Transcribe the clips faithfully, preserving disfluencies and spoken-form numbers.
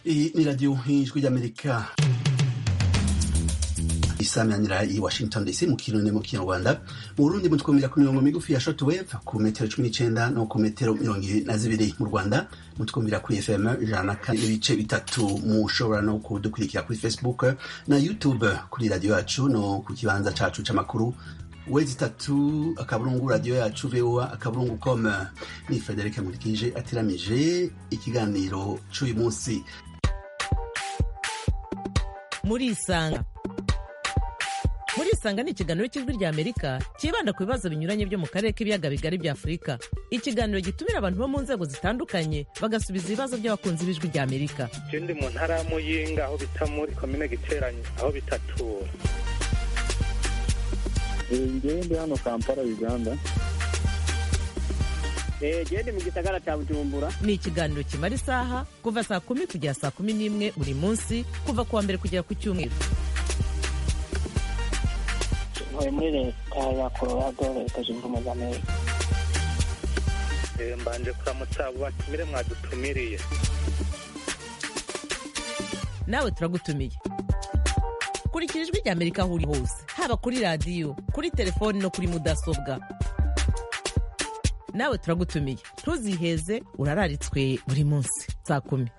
Iyi ni radiyo y'ijwi ry'Amerika isamanira i Washington D C mu kirundi mu kinyarwanda. Mu Burundi mutwumvira ku mirongo migufi ya shortwave ku metero cumi n'icenda no ku metero mirongo ibiri na zibiri. Mu Rwanda mutwumvira ku F M ijana na kane n'ibice bitatu. Mushobora no kudukurikira kuri Facebook na YouTube kuri radiyo yacu no ku kibanza cacu c'amakuru wezi tatu akaburungu radio yacu V O A akaburungu com. Ni Frederic Murikije atiramije ikiganiro c'uyu munsi. Muri isanga muri isanga ni ikiganiro cy'ijwi rya Amerika kibanda ku bibazo binyuranye byo mu karere k'ibiyaga bigari bya Afurika. Ikiganiro gitumira abantu bo mu nzego zitandukanye bagasubiza ibibazo by'abakunzi b'ijwi rya Amerika. Ndi mu ntara ya Muyinga aho bita muri komine Giteranyi aho bitatura. Ngewe ndi hano Kampala Uganda. Gende mu gisagara cya Bujumbura. Ni ikiganiro kimara isaha kuva saa kumi kugera saa kumi n'imwe buri munsi kuva kuwa mbere kugera ku cyumweru. Ntuye muri leta ya Colorado, leta zunze ubumwe za Amerika. Mbanje kuramutsa abo batumire mwadutumiriye. Nawe turagutumiye. Kurikira ijwi rya Amerika aho uri hose, haba kuri radiyo, kuri telefoni no kuri mudasobwa. Nawe turagutumiye, ntuziheze, urararitswe buri munsi saa kumi.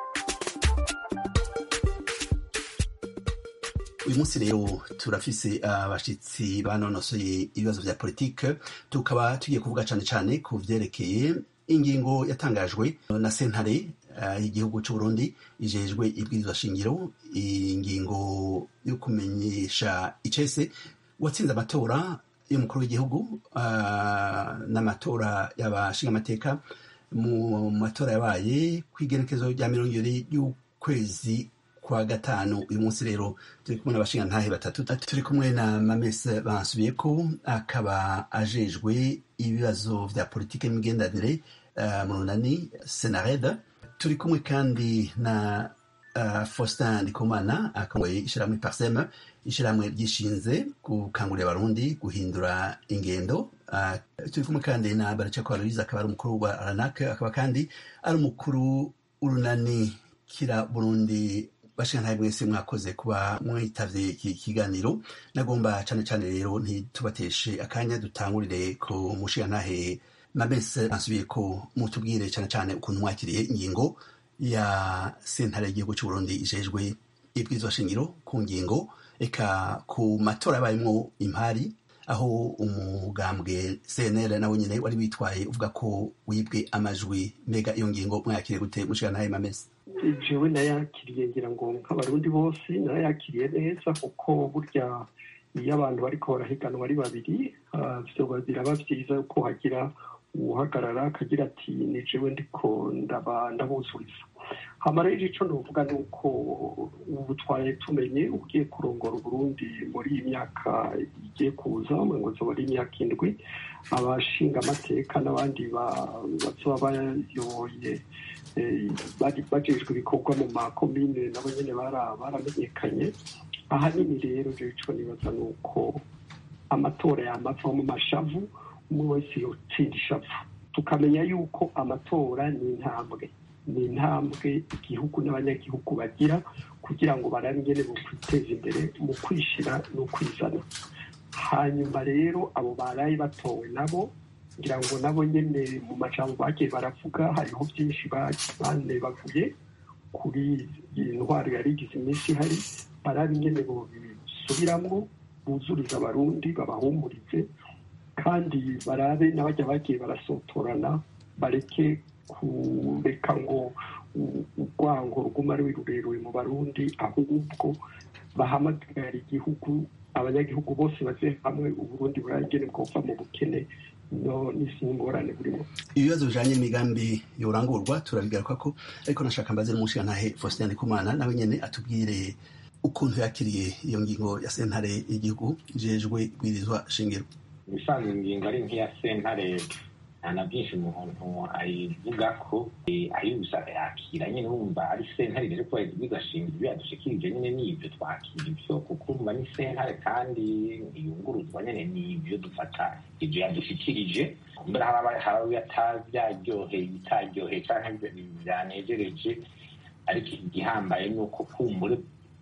Uyu munsi rero turafise abashitsi banonosoye ibibazo vya politike, tukaba tugiye kuvuga cane cane ku vyerekeye ingingo yatangajwe na sentare y'igihugu c'u Burundi ijejwe ibwirizwa shingiro, ingingo yo kumenyesha icese watsinze amatora y'umukuru w'igihugu uh, n'amatora y'abashinga amateka mu matora yabaye kw'igerekezo rya mirongo ibiri y'ukwezi kwa gatanu. Uyu munsi rero turi kumwe n'abashinga ntahe batatu, turi kumwe na Mamese Bansubiyeko akaba ajejwe ibibazo vya politike n'imigenderanire uh, mu runani Senareda. Turi kumwe kandi na uh, Faustin Ndikumana akangoye ishirahamwe Parsem, ishirahamwe ryishinze gukangurira abarundi guhindura ingendo. Uh, turi kumwe kandi na Baracako Aloyize akaba ari umukuru wa Aranak, akaba kandi ari umukuru urunani Kira Burundi. Bashinga mwese mwakoze kuba mwitavye iki kiganiro. Nagomba cane cane rero ntitubateshe akanya dutangurire ku mushinga ntahe Mamese Bansubiyeko, mutubwire cane cane ukuntu mwakiriye ingingo ya sentare y'igihugu c'u Burundi ijejwe ibwirizwa shingiro ku ngingo eka ku matora yabayemwo impari, aho umugambwe C N L nawe nyene wari witwaye uvuga ko wibwe amajwi. Mbega iyo ngingo mwakiriye gute mushinga ntahe Mamese? Jewe nayakiriye ngira ngo nk'abarundi bose nayakiriye neza, kuko burya iyo abantu bariko barahiganwa ari babiri vyoba biraba vyiza ko hagira uhagarara akagira ati ni jewe ndiko ndabuzuriza. Hama rero ico novuga ni uko ubu twaraye tumenye ugiye kurongora Uburundi muri iyi myaka igiye kuza, ngo zoba ari imyaka indwi, abashinga amateka n'abandi bazoba bayoboye bajejwe ibikorwa mu makomine nabo nyene baramenyekanye. Ahanini rero je ico nibaza ni uko amatora yamava mu mashavu, umwe wese yotsinda ishavu, tukamenya yuko amatora ni intambwe ni intambwe igihugu n'abanyagihugu bagira kugira ngo barabe ingene bo kwiteza imbere mu kwishira no kwizana. Hanyuma rero abo baraye batowe nabo ngira ngo nabo nyene mu majambo bagiye baravuga hariho byinshi bane bavuye kuri intwaro yari igize iminsi hari, barabe ingene bo bisubiramwo buzuriza abarundi babahumurize, kandi barabe n'abajya bagiye barasotorana bareke kureka ngo urwango ruguma ari rurerure mu Barundi, ahubwo bahamagara igihugu, abanyagihugu bose baze hamwe, Uburundi buragene bwova mu bukene no n'isingorane burimo. Ibibazo bijanye n'imigambi yorangurwa turabigaruka ko, ariko nashaka mbaze n'umushinga ntahe Faustin Ndikumana nawe nyene atubwire ukuntu yakiriye iyo ngingo ya sentare y'igihugu ijejwe ibwirizwa shingiro. Bisanzwe ingingo ari nk'iya sentare nta byinshi umuntu ayivuga ko ayubusa yakira nyine, wumva ari sentare rero ko ibwirizwa shingiro yadushikirije nyine n'ibyo twakira ibyo, kuko umva ni sentare kandi iyunguruzwa nyine n'ibyo dufata ibyo yadushikirije. Mbere haba haba yataryoheye bitaryoheye canke byanejereje ariko igihambaye ni uko kumbure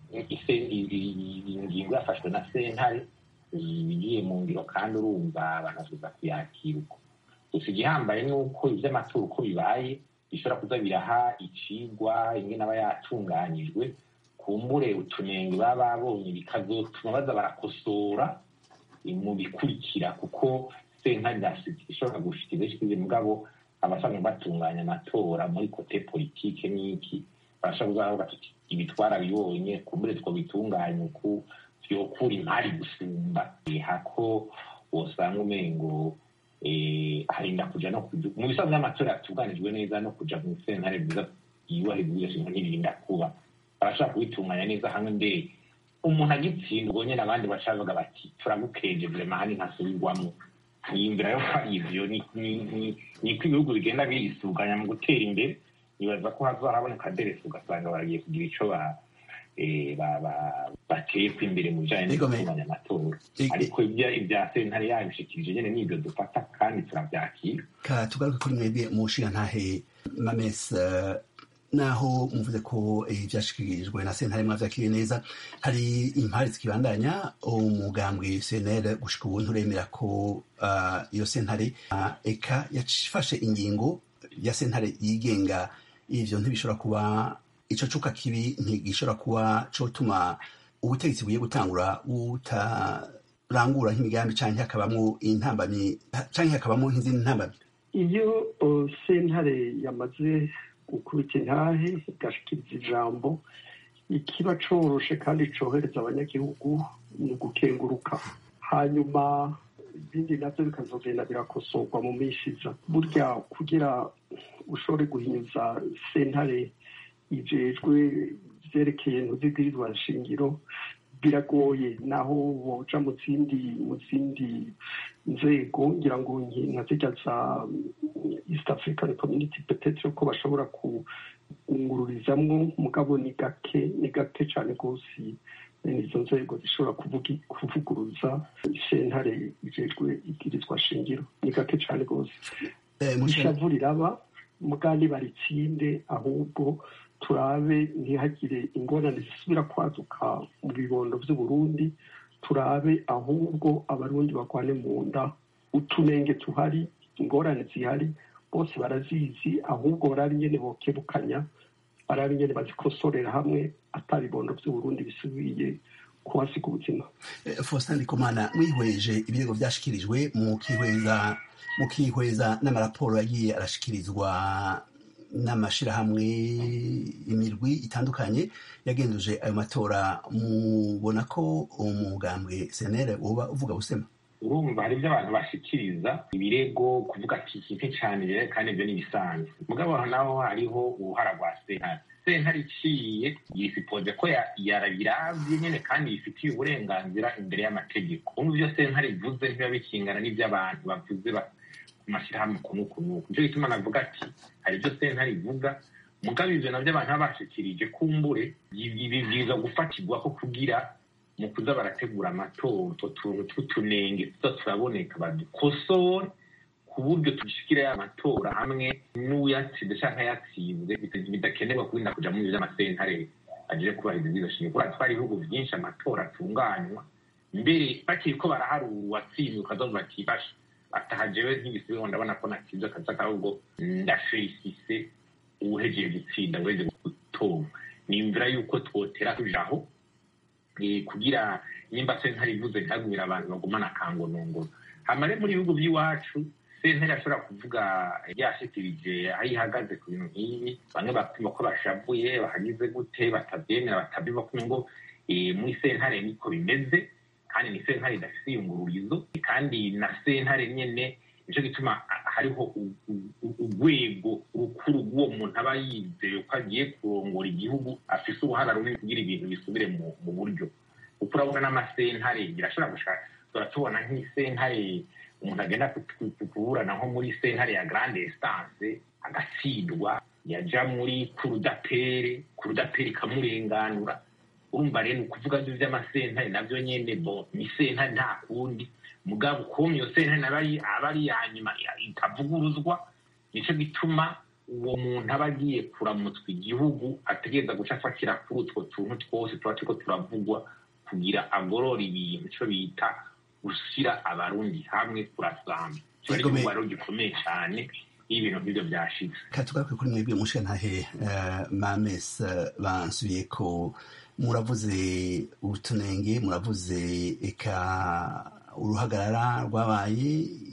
ingingo yafashwe na sentare ibigiye mu ngiro kandi urumva banazuza kuyakira uko gusa igihambaye ni uko ivy'amatora uko bibaye bishobora kuza biraha icigwa ingene aba yatunganyijwe kumbure utunenge baba babonye bikazotuma baza barakosora mu bikurikira kuko sentare ishobora gushikiriza ishikiriza mugabo abasanzwe batunganya amatora muri kote politike n'iki barashobora kuzaho bati ibitwara bibonye kumbure two bitunganya uku vyokura impari gusumba hako wosanga umengo harinda kuja no mu bisanzwe y'amatora yatunganijwe neza no kuja mu sentare bwiza yubahiriza ibyo ntibirinda kuba barashaka kubitunganya neza hamwe mbere umuntu agitsinda ubwo nyene abandi bacavuga bati turagukeje vrema hani ntasubirwamwo niyumvira yo ko ari ivyo niko ibihugu bigenda birisuganya mu gutera imbere nibaza ko hazaraboneka deresi ugasanga baragiye kugira ico bateyeko imbere mu bijanye no gutunganya amatora ariko ibya sentare yabishikirije nyene n'ivyo dufata kandi turavyakira tugaruke kuri mwebwe mushingantahe Mames naho muvuze ko ivyashikirijwe na sentare mwavyakiriye neza hari impari zikibandanya umugambwe C N L gushika ubu nturemera ko iyo sentare eka yafashe ingingo ya sentare yigenga ivyo ntibishobora kuba ico cuka kibi ntigishobora kuba cotuma ubutegetsi bugiye gutangura butarangura nk'imigambi canke hakabamwo intambamyi canke hakabamwo nk'izindi ntambamyi iyo sentare yamaze gukubita intahe igashikiriza ijambo ikiba coroshe kandi cohereza abanyagihugu ni ugukenguruka hanyuma ibindi navyo bikazogenda birakosorwa mu minsi iza burya kugira ushobore guhinyuza sentare ijejwe vyerekeye ntuzibwirizwa nshingiro biragoye naho woja mu zindi mu zindi nzego ngira ngo nka zirya za East African Community peut-être ko bashobora kungururizamwo mugabo ni gake ni gake cane gose izo nzego zishobora kuvuguruza sentare ijejwe ibwirizwa shingiro ni gake cane gose ishavu riraba mugani baritsinde ahubwo turabe ntihagire ingorane zisubira kwaduka mu bibondo vy'Uburundi turabe ahubwo abarundi bakwane mu nda utunenge tuhari ingorane zihari bose barazizi ahubwo barabe nyene bokebukanya barabe nyene bazikosorera hamwe atabibondo vy'Uburundi bisubiye kuhasiga ubuzima. Faustin Ndikumana mwihweje ibirego vyashikirijwe mu kihweza mu kihweza n'amaraporo yagiye arashikirizwa n'amashirahamwe imirwi itandukanye yagenduje ayo matora mubona ko umugambwe C N L woba uvuga busema urumva hari ibyo abantu bashikiriza ibirego kuvuga ati iki cyane rero kandi ibyo ni bisanzwe mugabo naho hariho uruhara rwa sentare sentare iciye yisipoze ko yarabiravye nyene kandi yifitiye uburenganzira imbere y'amategeko umva ibyo sentare ivuze biba bikingana n'ivy'abantu bavuze amashirahamwe kunukunuku nico gituma navuga ati hari ibyo sentare ivuga mugabo ivyo navyo abantu babashikirije kumbure bibwirizwa gufatirwa ko kugira mu kuza barategura amatora utwo tuntu tw'utunenge tuza turaboneka badukosore ku buryo tugishikira y'amatora hamwe n'uyatsinze canke yatsinze bidakenerwa kurinda kuja muri vy'amasentare aje kubahiriza izo shingiro kubera twari ibihugu vyinshi amatora atunganywa mbere bakiriko baraharura uwatsinze ukazumva ati basha atahajewe nk'igisubizo ndabona ko natsinze akaza ahubwo ndafelicise uwuhejeye gutsinda weze gutora nimvira yuko twotera tujaho kugira nimba sentare ivuze ntagumira abantu bagumana akangonongono hamare muri ibihugu by'iwacu sentare ashobora kuvuga yashikirije aho ihagaze ku bintu nk'ibi bamwe bapima ko bashavuye bahagize gute batabyemera batabiva kumwe ngo muri sentare niko bimeze kandi ni sentare idafise iyungururizo kandi na sentare nyene nico gituma hariho urwego rukuru rw'uwo muntu aba yizeye ko agiye kurongora igihugu afise uruhara runini kugira ibintu bisubire mu buryo kuko urabona n'amasentare birashobora gushaka turatubona nk'isentare umuntu agenda kuburana nko muri sentare ya grande instance agatsindwa yaja muri kurudapere kurudapere ikamurenganura urumva rero ukuvuga ivyo vy'amasentare navyo nyene bo ni sentare nta kundi mugabo ukuntu iyo sentare aba ari yanyuma itavuguruzwa nico gituma uwo muntu aba agiye kuramutswa igihugu ategereza guca afatira kuri utwo tuntu twose tuba turiko turavugwa kugira agorora ibintu ico bita gushyira abarundi hamwe kurasamba ico ari igikorwa gikomeye cane iyo ibintu nk'ivyo vyashitse. katugaruke kuri mwebwe mushigantahe Mames bansubiye ko muravuze utunenge, muravuze eka uruhagarara rwabaye,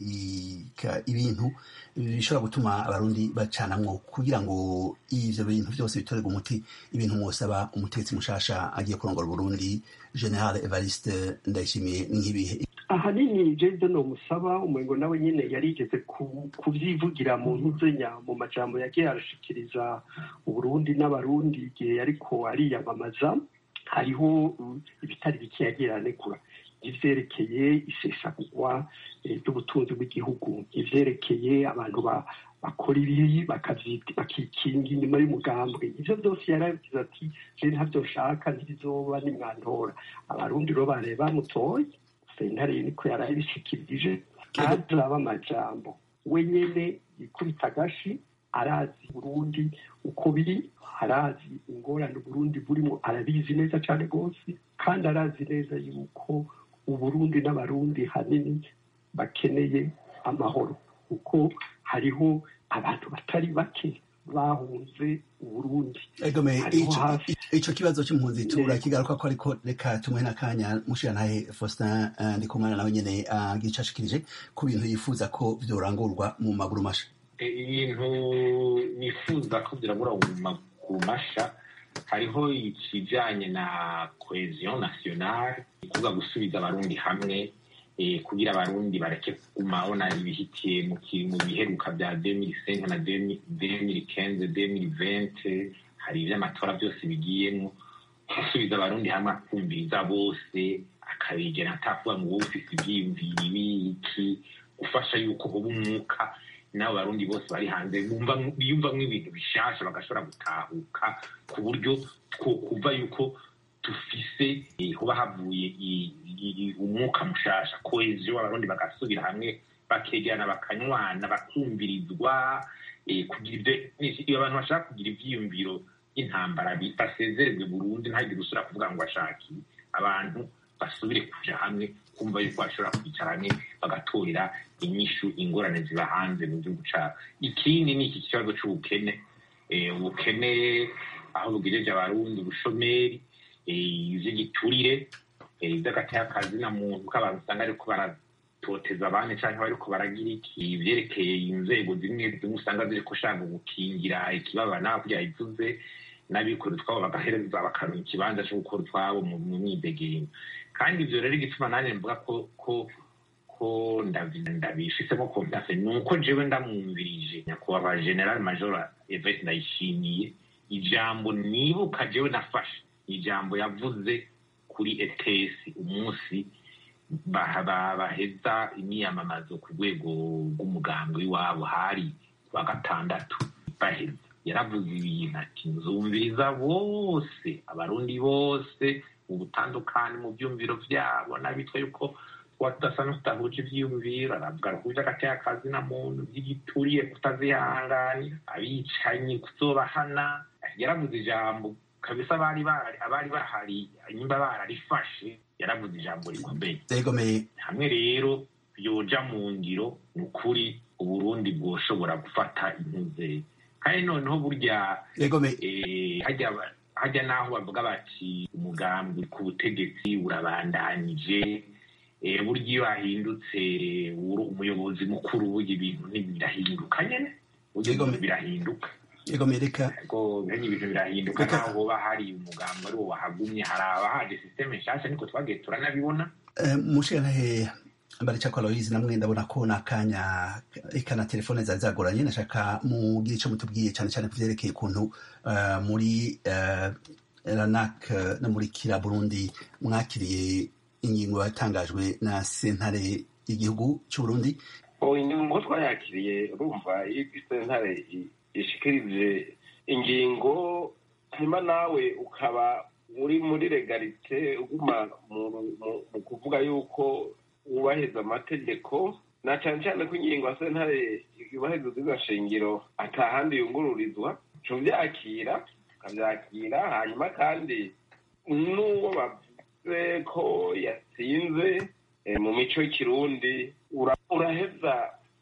ibintu bishobora gutuma abarundi bacanamwo kugira ngo ivyo bintu vyose bitorerwe umuti. Ibintu mwosaba umutegetsi mushasha agiye kurongora Burundi General Evariste Ndayishimiye nk'ibihe? ahanini jeje no musaba umengo nawe nyene yarigeze kuvyivugira mu ntuzenya mu majambo yagiye arashikiriza Uburundi n'abarundi igihe ariko ariyamamaza. Hariho ibitari bike yagiye aranegura, ivyerekeye isesagurwa ry'ubutunzi bw'igihugu, ivyerekeye abantu bakora ibibi bakikinga inyuma y'umugambwe. Ivyo vyose yaravuze ati je ntavyo nshaka, ntibizoba nimwantora. Abarundi rero bare bamutoye, sentare niko yarabishikirije, azaba amajambo we nyene yikubita agashi, arazi Burundi uko biri, arazi ingorane Burundi burimo, arabizi neza cane gose, kandi arazi neza yuko Uburundi n'abarundi hanini bakeneye amahoro, kuko hariho abantu batari bake bahunze Uburundi. Egome ico kibazo c'impunzi turakigaruka ko, ariko reka tumwe n'akanya mushigantahe Faustin Ndikumana nawe nyene agicashikirije ku bintu yifuza ko vyorangurwa mu maguru masha. Ibintu nifuza ko vyirangurwa mu maguru masha, hariho ikijanye na cohesion nationale, kuvuga gusubiza abarundi hamwe, kugira abarundi bareke kuguma ona ibihitiye mu biheruka vya deux mille cinq na deux mille quinze deux mille vingt. Hari ivy'amatora byose bigiyemwo, gusubiza abarundi hamwe, akumviriza bose, akabigena atakuvuga ngo wowe ufise ivyiyumviro ibiki, gufasha yuko hoba umwuka n'abo barundi bose bari hanze biyumvamwo ibintu bishasha, bagashobora gutahuka ku buryo kuva yuko tufise hoba havuye umwuka mushasha, cohesion, abarundi bagasubira hamwe, bakegerana, bakanywana, bakumvirizwa, kugira ivyo abantu bashaka kugira ivyiyumviro y'intambara basezererwe Burundi, ntagire usubira kuvuga ngo ashaki. Abantu basubire kuja hamwe, kumva yuko bashobora kwicara hamwe bagatorera inyishu ingorane ziba hanze mu gihugu cabo. Ikindi ni iki kibazo c'ubukene, ubukene aho bugejeje abarundi, ubushomeri, ivy'igiturire, ivy'agatekazi na muntu k'abantu usanga ariko baratoteza abandi canke bariko baragira iki, ivyerekeye inzego zimwe zimwe usanga ziriko shaka gukingira ikibabana kugira ivuze, n'abikorera utwabo bagahereza bakaronka ikibanza co gukora utwabo mu myidegemvyo. Kandi ivyo rero igituma nanjye mvuga ko ko ko ndabifisemo confiance nuko jewe ndamwumvirije nyakubahwa General Major Evariste Ndayishimiye, ijambo nibuka jewe nafashe ijambo yavuze kuri E T S umunsi baheza imyiyamamazo ku rwego rw'umugambwe w'iwabo, hari wa gatandatu baheza, yaravuze ibintu ati nzumviriza bose, abarundi bose mu butandukane mu byumviro vyabo, n'abitwa yuko tudasa no tutahuje ivyiyumviro, aravuga ko vy'agatekazi na muntu, vy'igituriye kutazihanganira, abicanyi kuzobahana. Yaravuze ijambo kabisa, abari bahari abari bahari nyimba bararifashe, yaravuze ijambo rikomeye. Hamwe rero yoja mu ngiro, ni ukuri Uburundi bwoshobora gufata intuze. Kandi noneho burya hajya naho bavuga bati umugambi ku butegetsi urabandanije, burya iyo hahindutse umuyobozi mukuru burya ibintu ntibirahinduka nyene, burya birahinduka. Ego mereka ko benye ibintu birahinduka, naho hoba hari umugambi ari wo wahagumye, hari abahaje systeme nshasha, niko twagiye turanabibona. Mushigantahe Mbarichako Aloyizi, namwe ndabona ko nakanya ikana telefone zari zagoranye, nashaka mugire ico mutubwiye cyane cyane kuvyerekeye ukuntu muri Ranak no muri Kira Burundi mwakiriye ingingo yatangajwe na sentare y'igihugu cy'u Burundi. O ingingo twayakiriye, urumva sentare ishikirije ingingo, hanyuma nawe ukaba uri muri legalite, uguma mu kuvuga yuko wubahiriza amategeko, na cyane cyane ko ingingo ya sentare yubahiriza izo shingiro atahandi yungururizwa tuvyakira tukavyakira hanyuma kandi n'uwo bavuze ko yatsinze mu mico y'ikirundi uraheza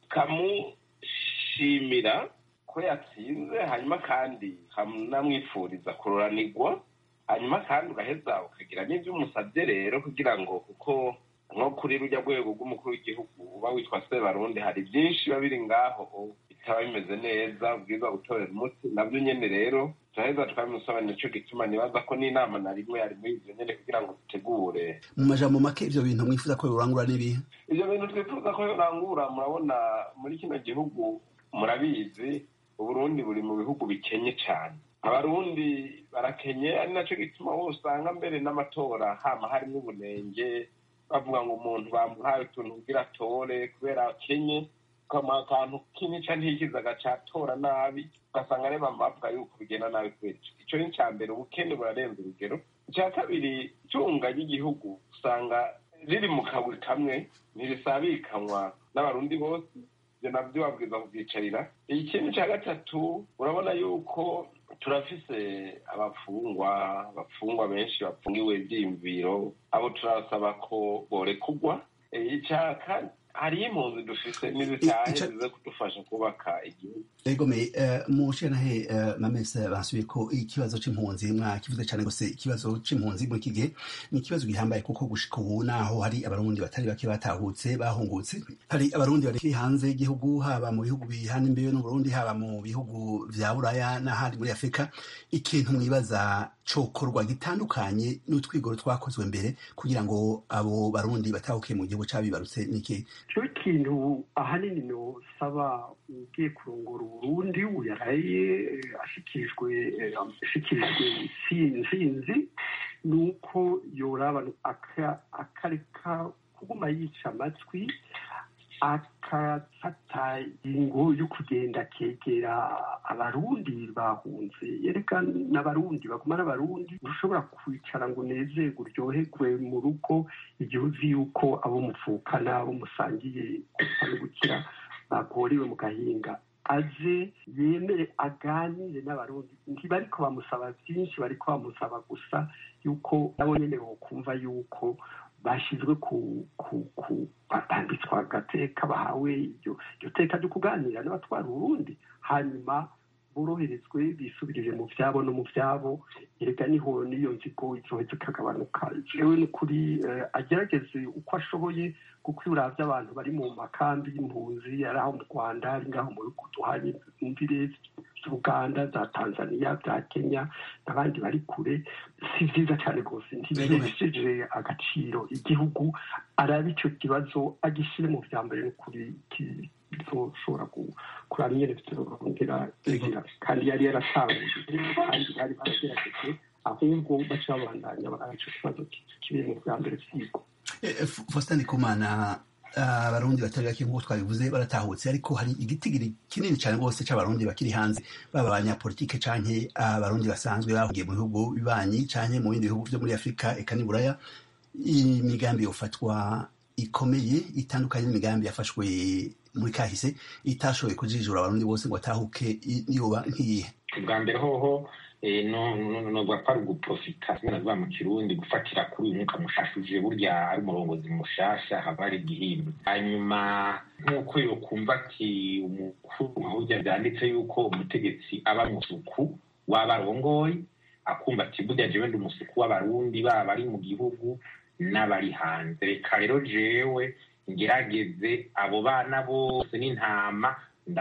kamushimira ko yatsinze hanyuma kandi kamnamwifuriza kuroranirwa hanyuma kandi ugaheza ukagira n'ibyo umusabye rero kugira ngo kuko nko kuri rujya rwego rw'umukuru w'igihugu uba witwa Sebarundi hari byinshi biba biri ngaho bitaba bimeze neza ubwiza gutorera umuti nabyo nyene rero turaheza tukabimusobanurira ico gituma nibaza ko n'inama na rimwe yari muri ivyo nyene kugira ngo dutegure mu majambo make ivyo bintu mwifuza ko yorangura n'ibihe ivyo bintu twifuza ko yorangura murabona muri kino gihugu murabizi Uburundi buri mu bihugu bikenye cyane abarundi barakenye ari naco gituma wose usanga mbere n'amatora hama harimo ubunenge bavuga ngo umuntu bamuhaye utuntu kugira atore kubera akenye kama akantu kinica ntikiza agacatora nabi ugasanga ari bavuga yuko bigenda nabi kubera ico ni icya mbere ubukene burarenze urugero icya kabiri itunga ry'igihugu usanga riri mu kaburi kamwe ntirisabikanywa n'abarundi bose ivyo navyo babwiza kubyicarira ikindi cya gatatu urabona yuko turafise abafungwa abafungwa benshi bafungiwe ivyiyumviro abo turasaba ko borekugwa icaka hariyo impunzi dufise n'izitahe zize kudufasha kubaka igihugu egome mu shenhe mamese basubiye ko ikibazo c'impunzi mwakivuze cyane gose ikibazo c'impunzi muri iki gihe ni ikibazo gihambaye kuko gushika ubu naho hari abarundi batari bake batahutse bahungutse hari abarundi bari hanze y'igihugu haba mu bihugu bihana imbeyo n'Uburundi haba mu bihugu vya Buraya n'ahandi muri Afrika ikintu mwibaza cokorwa gitandukanye n'utwigoro twakozwe mbere kugira ngo abo barundi batahuke mu gihugu cabibarutse niki cyo kintu ahanini no saba ugiye kurongora Uburundi uyaraye ashikirijwe ashikirijwe sinzi nuko yoraba akareka kuguma yica amatwi akafata ingo yo kugenda kegera abarundi bahunze yereka n'abarundi baguma n'abarundi ushobora kwicara ngo unezerwe uryoherwe mu rugo igihe uzi yuko abo mupfukana abo musangiye gupfa no gukira bagorewe mu gahinga aze yemere aganire n'abarundi ntibariko bamusaba byinshi bariko bamusaba gusa yuko nabo nyene bokumva yuko bashizwe ku ku ku batambitswa agateka bahawe iryo iryo teka ryo kuganira n'abatwara Uburundi hanyuma boroherezwe bisubirije mu vyabo no mu vyabo erega niho niyo nzigo izoheza ikagabanuka jewe ni kuri agerageze uko ashoboye kuko uravye abantu bari mu makambi y'impunzi ari aho mu Rwanda ari ngaho mu bihugu duhanye imvire Uganda za Tanzania za Kenya n'abandi bari kure si vyiza cyane rwose ntibihesheje agaciro igihugu arabe ico kibazo agishire mu vya mbere no kuri bizoshobora kuraba nyene bizorongera inzira kandi yari yaratanguye kandi bari baragerageje ahubwo baca babandanya baraca ikibazo kiri mu vya mbere vy'igo Faustin Ndikumana abarundi batari bake nk'uko twabivuze baratahutse ariko hari igitigiri kinini cyane rwose c'abarundi bakiri hanze baba abanyapolitike canke abarundi basanzwe bahungiye mu bihugu bibanyi canke mu bindi bihugu vyo muri Afrika eka ni Buraya imigambi yofatwa ikomeye itandukanye n'imigambi yafashwe muri kahise itashoboye kujijura abarundi bose ngo atahuke niyoba nk'iyihe ubwa mbere hoho no no bwapara guprofita navuga mu Kirundi gufatira kuri uyu mwuka mushashuje burya ari umurongozi mushasha habari igihimba hanyuma nk'uko yokumva ati umukuru aho byanditse yuko umutegetsi aba musuku w'abarongoyi akumva ati burya jewe ndi umusuku w'abarundi baba ari mu gihugu n'abari hanze reka rero jewe ngerageze abo bana bose n'intama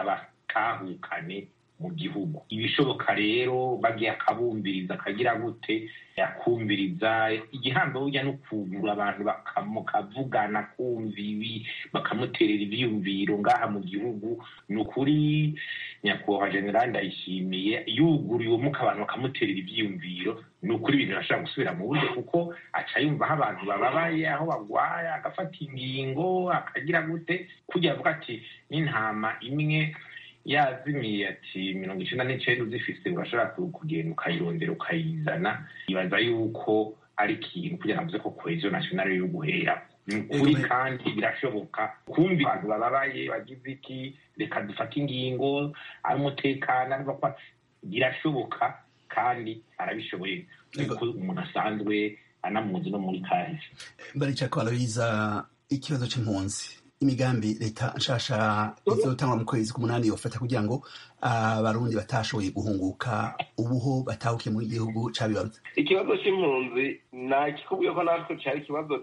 ndabakahukane mu gihugu ibishoboka rero bagiye akabumbiriza akagira gute yakumbiriza igihambo burya no kugura abantu bakamukavugana kumva ibi bakamuterera ivyumviro ngaha mu gihugu nukuri nyakubahwa General Ndayishimiye yuguriye umuka abantu bakamuterera ivyumviro nukuri ibintu bashaka gusubira mu buryo kuko aca yumva aho abantu bababaye aho bagwaya agafata ingingo akagira gute kugira avuga ati n'intama imwe yazimiye ati mirongo icenda n'icenda uzifise urashobora kugenda ukayirondera ukayizana ibaza yuko ari ikintu kugira ngo ko cohesion nationale yo guhera ni ukuri kandi birashoboka kumva abantu bababaye bagize iki reka dufate ingingo ari umutekano ariko birashoboka kandi arabishoboye kuko umuntu asanzwe anamuzi no muri kahise. Baricako Aloyiza, ikibazo c'impunzi, imigambi leta nshasha izotangwa mu kwezi k'umunani yofata kugira ngo abarundi batashoboye guhunguka ubuho batahukiye mu gihugu cabibarutse. Ikibazo c'impunzi nakikubwiye ko natwe cari ikibazo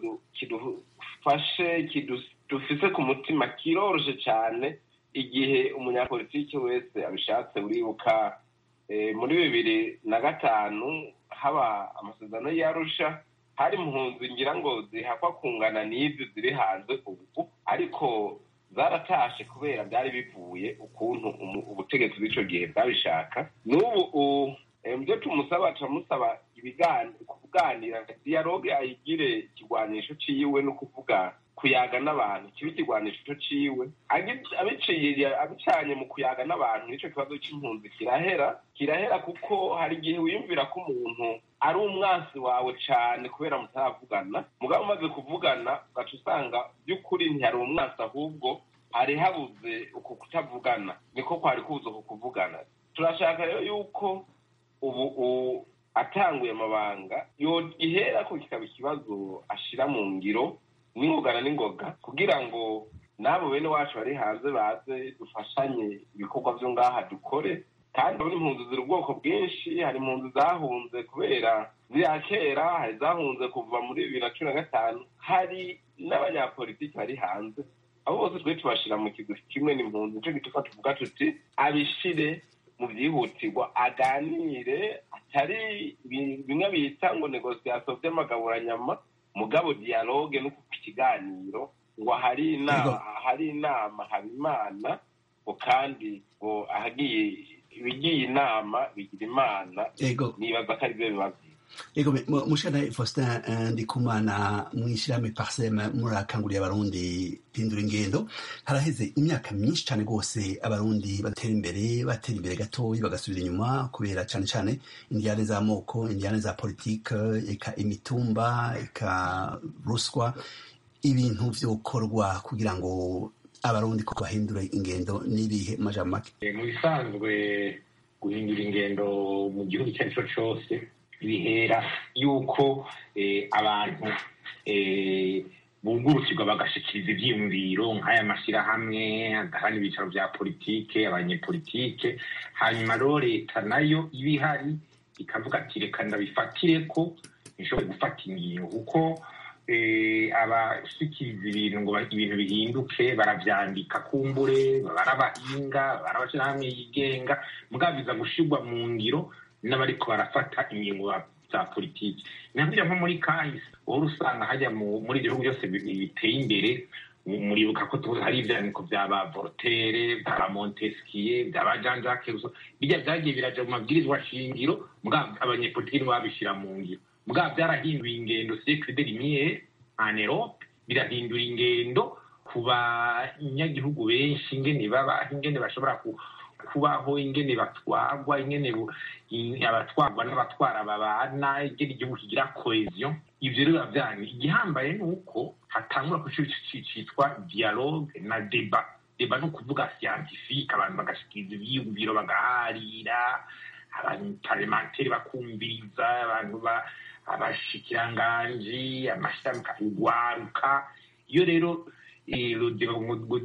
kidufashe kidufise ku mutima kiroroshe cane igihe umunyapolitiki wese abishatse. Uribuka muri bibiri na gatanu haba amasezerano y'Arusha, hari impunzi ngira ngo zihakwa kungana n'ibyo ziri hanze ubu, ariko zaratashe kubera byari bivuye ukuntu ubutegetsi bw'ico gihe bwabishaka. N'ubu ibyo tumusaba turamusaba kuganira, dialogue ayigire ikigwanisho ciwe no kuvuga kuyaga n'abantu kiba ikigwanisho ciwe, abiciye abicanye mu kuyaga n'abantu. Nico kibazo c'impunzi kirahera kirahera kuko hari igihe wiyumvira ko umuntu ari umwansi wawe cane kubera mutaravugana, mugabo umaze kuvugana ugaca usanga by'ukuri ntiyari umwansi, ahubwo hari habuze uku kutavugana, niko kwari kubuze uku kuvugana. Turashaka rero yuko ubu atanguye amabanga yogihera ko kikaba ikibazo ashira mu ngiro n'ingogana n'ingoga, kugira ngo nabo bene wacu bari hanze baze dufashanye ibikorwa vyo ngaha dukore. Kandi muri impunzi ziri ubwoko bwinshi, hari impunzi zahunze kubera ziriya kera, hari zahunze kuva muri bibiri na cumi na gatanu, hari n'abanyapolitiki bari hanze. Abo bose twe tubashira mu kigwi kimwe n'impunzi. Nico gituma tuvuga tuti abishire mu byihutirwa, aganire, atari bimwe bita ngo negociation vy'amagaburanyama, mugabo dialogue no kukiganiro, ngo hari inama hari inama habimana ngo kandi ngo ahagiye ibigiye inama bigira imana. Nibaza ko ari byo bibazo. Ego mushana Faustin Ndikumana, mwishirame Parsem murakanguriye abarundi pindura ingendo. Haraheze imyaka myinshi cyane gose abarundi batera imbere batera imbere gatoyi bagasubira inyuma kubera cyane cyane indiyane z'amoko, indiyane za politique, eka imitumba, eka ruswa. Ibintu vyokorwa kugira ngo abarundi ko bahindura ingendo n'ibihe majambo make? Mu bisanzwe guhindura ingendo mu gihugu icyo ari cyo cyose bihera yuko abantu bungurukirwa bagashikiriza ivyiyumviro nk'aya mashyirahamwe agahana ibicaro vya politike, abanyepolitike. Hanyuma rero leta nayo iba ihari ikavuga ati reka ndabifatire ko nishobore gufata ingingo, kuko abashikiriza ibintu ngo ibintu bihinduke baravyandika kumbure, barabahinga, barabashirahamwe yigenga, mugabo biza gushirwa mu ngiro n'abariko barafata ingingo za politiki. Nabwira nko muri kahise uhora usanga hajya muri ibihugu byose biteye imbere, muribuka ko hari ivyandiko vy'aba Voltaire, vy'aba Montesquieu, vy'aba Jean Jacques Rousseau, bijya vyagiye biraja mu mabwirizwa shingiro, mugabo abanyepolitiki babishira mu ngiro. Mugabo byarahinduye ingendo siècle de lumière en Europe, birahindura ingendo ku banyagihugu benshi, ingene baba, ingene bashobora kubaho, ingene batwagwa, ingene abatwagwa n'abatwara babana, ingene igihugu kigira cohesion. Ivyo rero byani igihambaye nuko hatangura ku citwa dialogue na débat. Débat no kuvuga scientifique, abantu bagashikiriza ivyiyumviro bagaharira, abantu parlementaire bakumviriza, abantu ba abashikiranganji, amashitani kugwaruka. Iyo rero ngo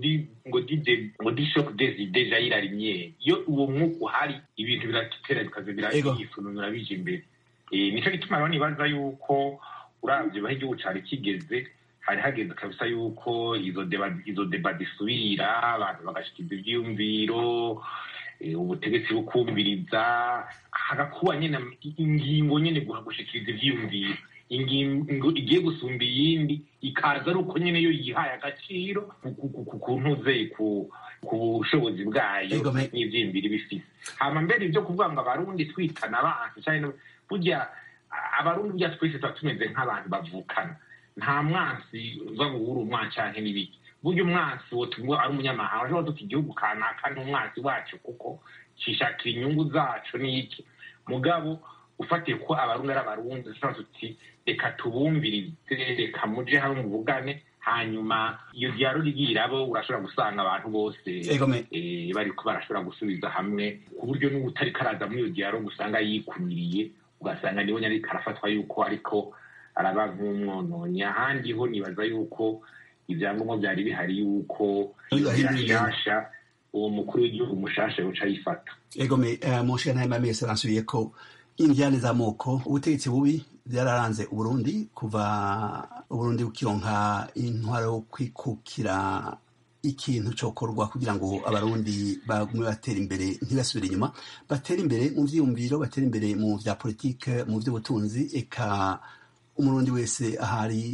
di shock des idées jaillit la lumière, iyo uwo mwuka uhari ibintu biratera bikaza birayifununura bije imbere. Nico gituma rero nibaza yuko uravye baho igihugu cari kigeze, hari hageze kabisa yuko izo deba izo deba disubira, abantu bagashikiriza ivyiyumviro, ubutegetsi bukumviriza, hagakuba nyene ingingo nyene gushikiriza ivyiyumviro. Ingingo igiye gusumba iyindi ikaza ari uko nyene yo yihaye agaciro ku ntuze ku bushobozi bwayo n'ivyiyumviro bifise. Hama mbere ivyo kuvuga ngo abarundi twitana abantu cyane, burya abarundi burya twese tuba tumeze nk'abantu bavukana. Nta mwansi uza guhura umwansi canke n'ibiki. Burya umwansi wo tumwe ari umunyamahanga, ashobora tuti igihugu kanaka n'umwansi wacu kuko cishakira inyungu zacu n'iki. Mugabo ufatiye ko abarundi ari abarundi, dushobora tuti reka tubumvirize, reka muje hamwe muvugane, hanyuma iyo dialogue igiye irabo urashobora gusanga abantu bose eh, bariko barashobora gusubiza hamwe ku buryo n'utari karaza muri iyo dialogue usanga yikumiriye ugasanga niwe nyari karafatwa yuko ariko araba nk'umwononyi. ahandi ho nibaza yuko ibyangombwa byari bihari yuko yashasha uwo mukuru w'igihugu mushasha yoca yifata. egome uh, mushika nta mamese bansubiye ko indyane z'amoko ubutegetsi bubi byararanze Uburundi kuva Uburundi bukironka intwaro yo kwikukira. Ikintu cokorwa kugira ngo abarundi bagume batera imbere ntibasubire inyuma, batera imbere mu vyiyumviro, batera imbere mu vya politike, mu vy'ubutunzi, eka umurundi wese ahari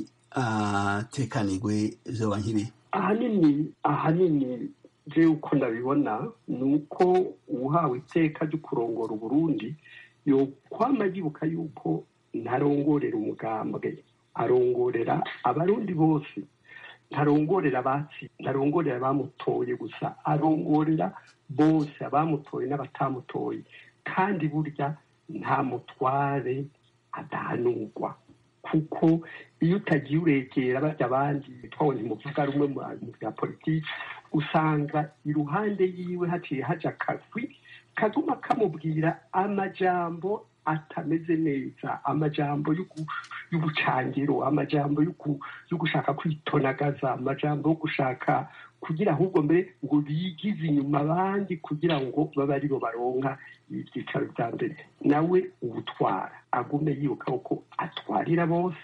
atekanirwe vyoba nk'ibi. ahanini ahanini je uko ndabibona nuko uhawe iteka ryo kurongora Uburundi yo kwama yibuka yuko ntarongorera umugambwe, arongorera abarundi bose, ntarongorera abatsi, ntarongorera abamutoye gusa, arongorera bose, abamutoye n'abatamutoye. kandi burya nta mutware adahanurwa, kuko iyo utagiye uregera barya abandi twabonye muvuga rumwe mu bya politiki usanga iruhande yiwe haciye haja akagwi kaguma kamubwira amajambo atameze neza, amajambo y'ubucangiro, amajambo yo gushaka kwitonagaza, amajambo yo gushaka kugira ahubwo mbere ngo bigize inyuma abandi kugira ngo babe ari bo baronka ibyicaro bya mbere. nawe ubutwara agume yibuka ko atwarira bose,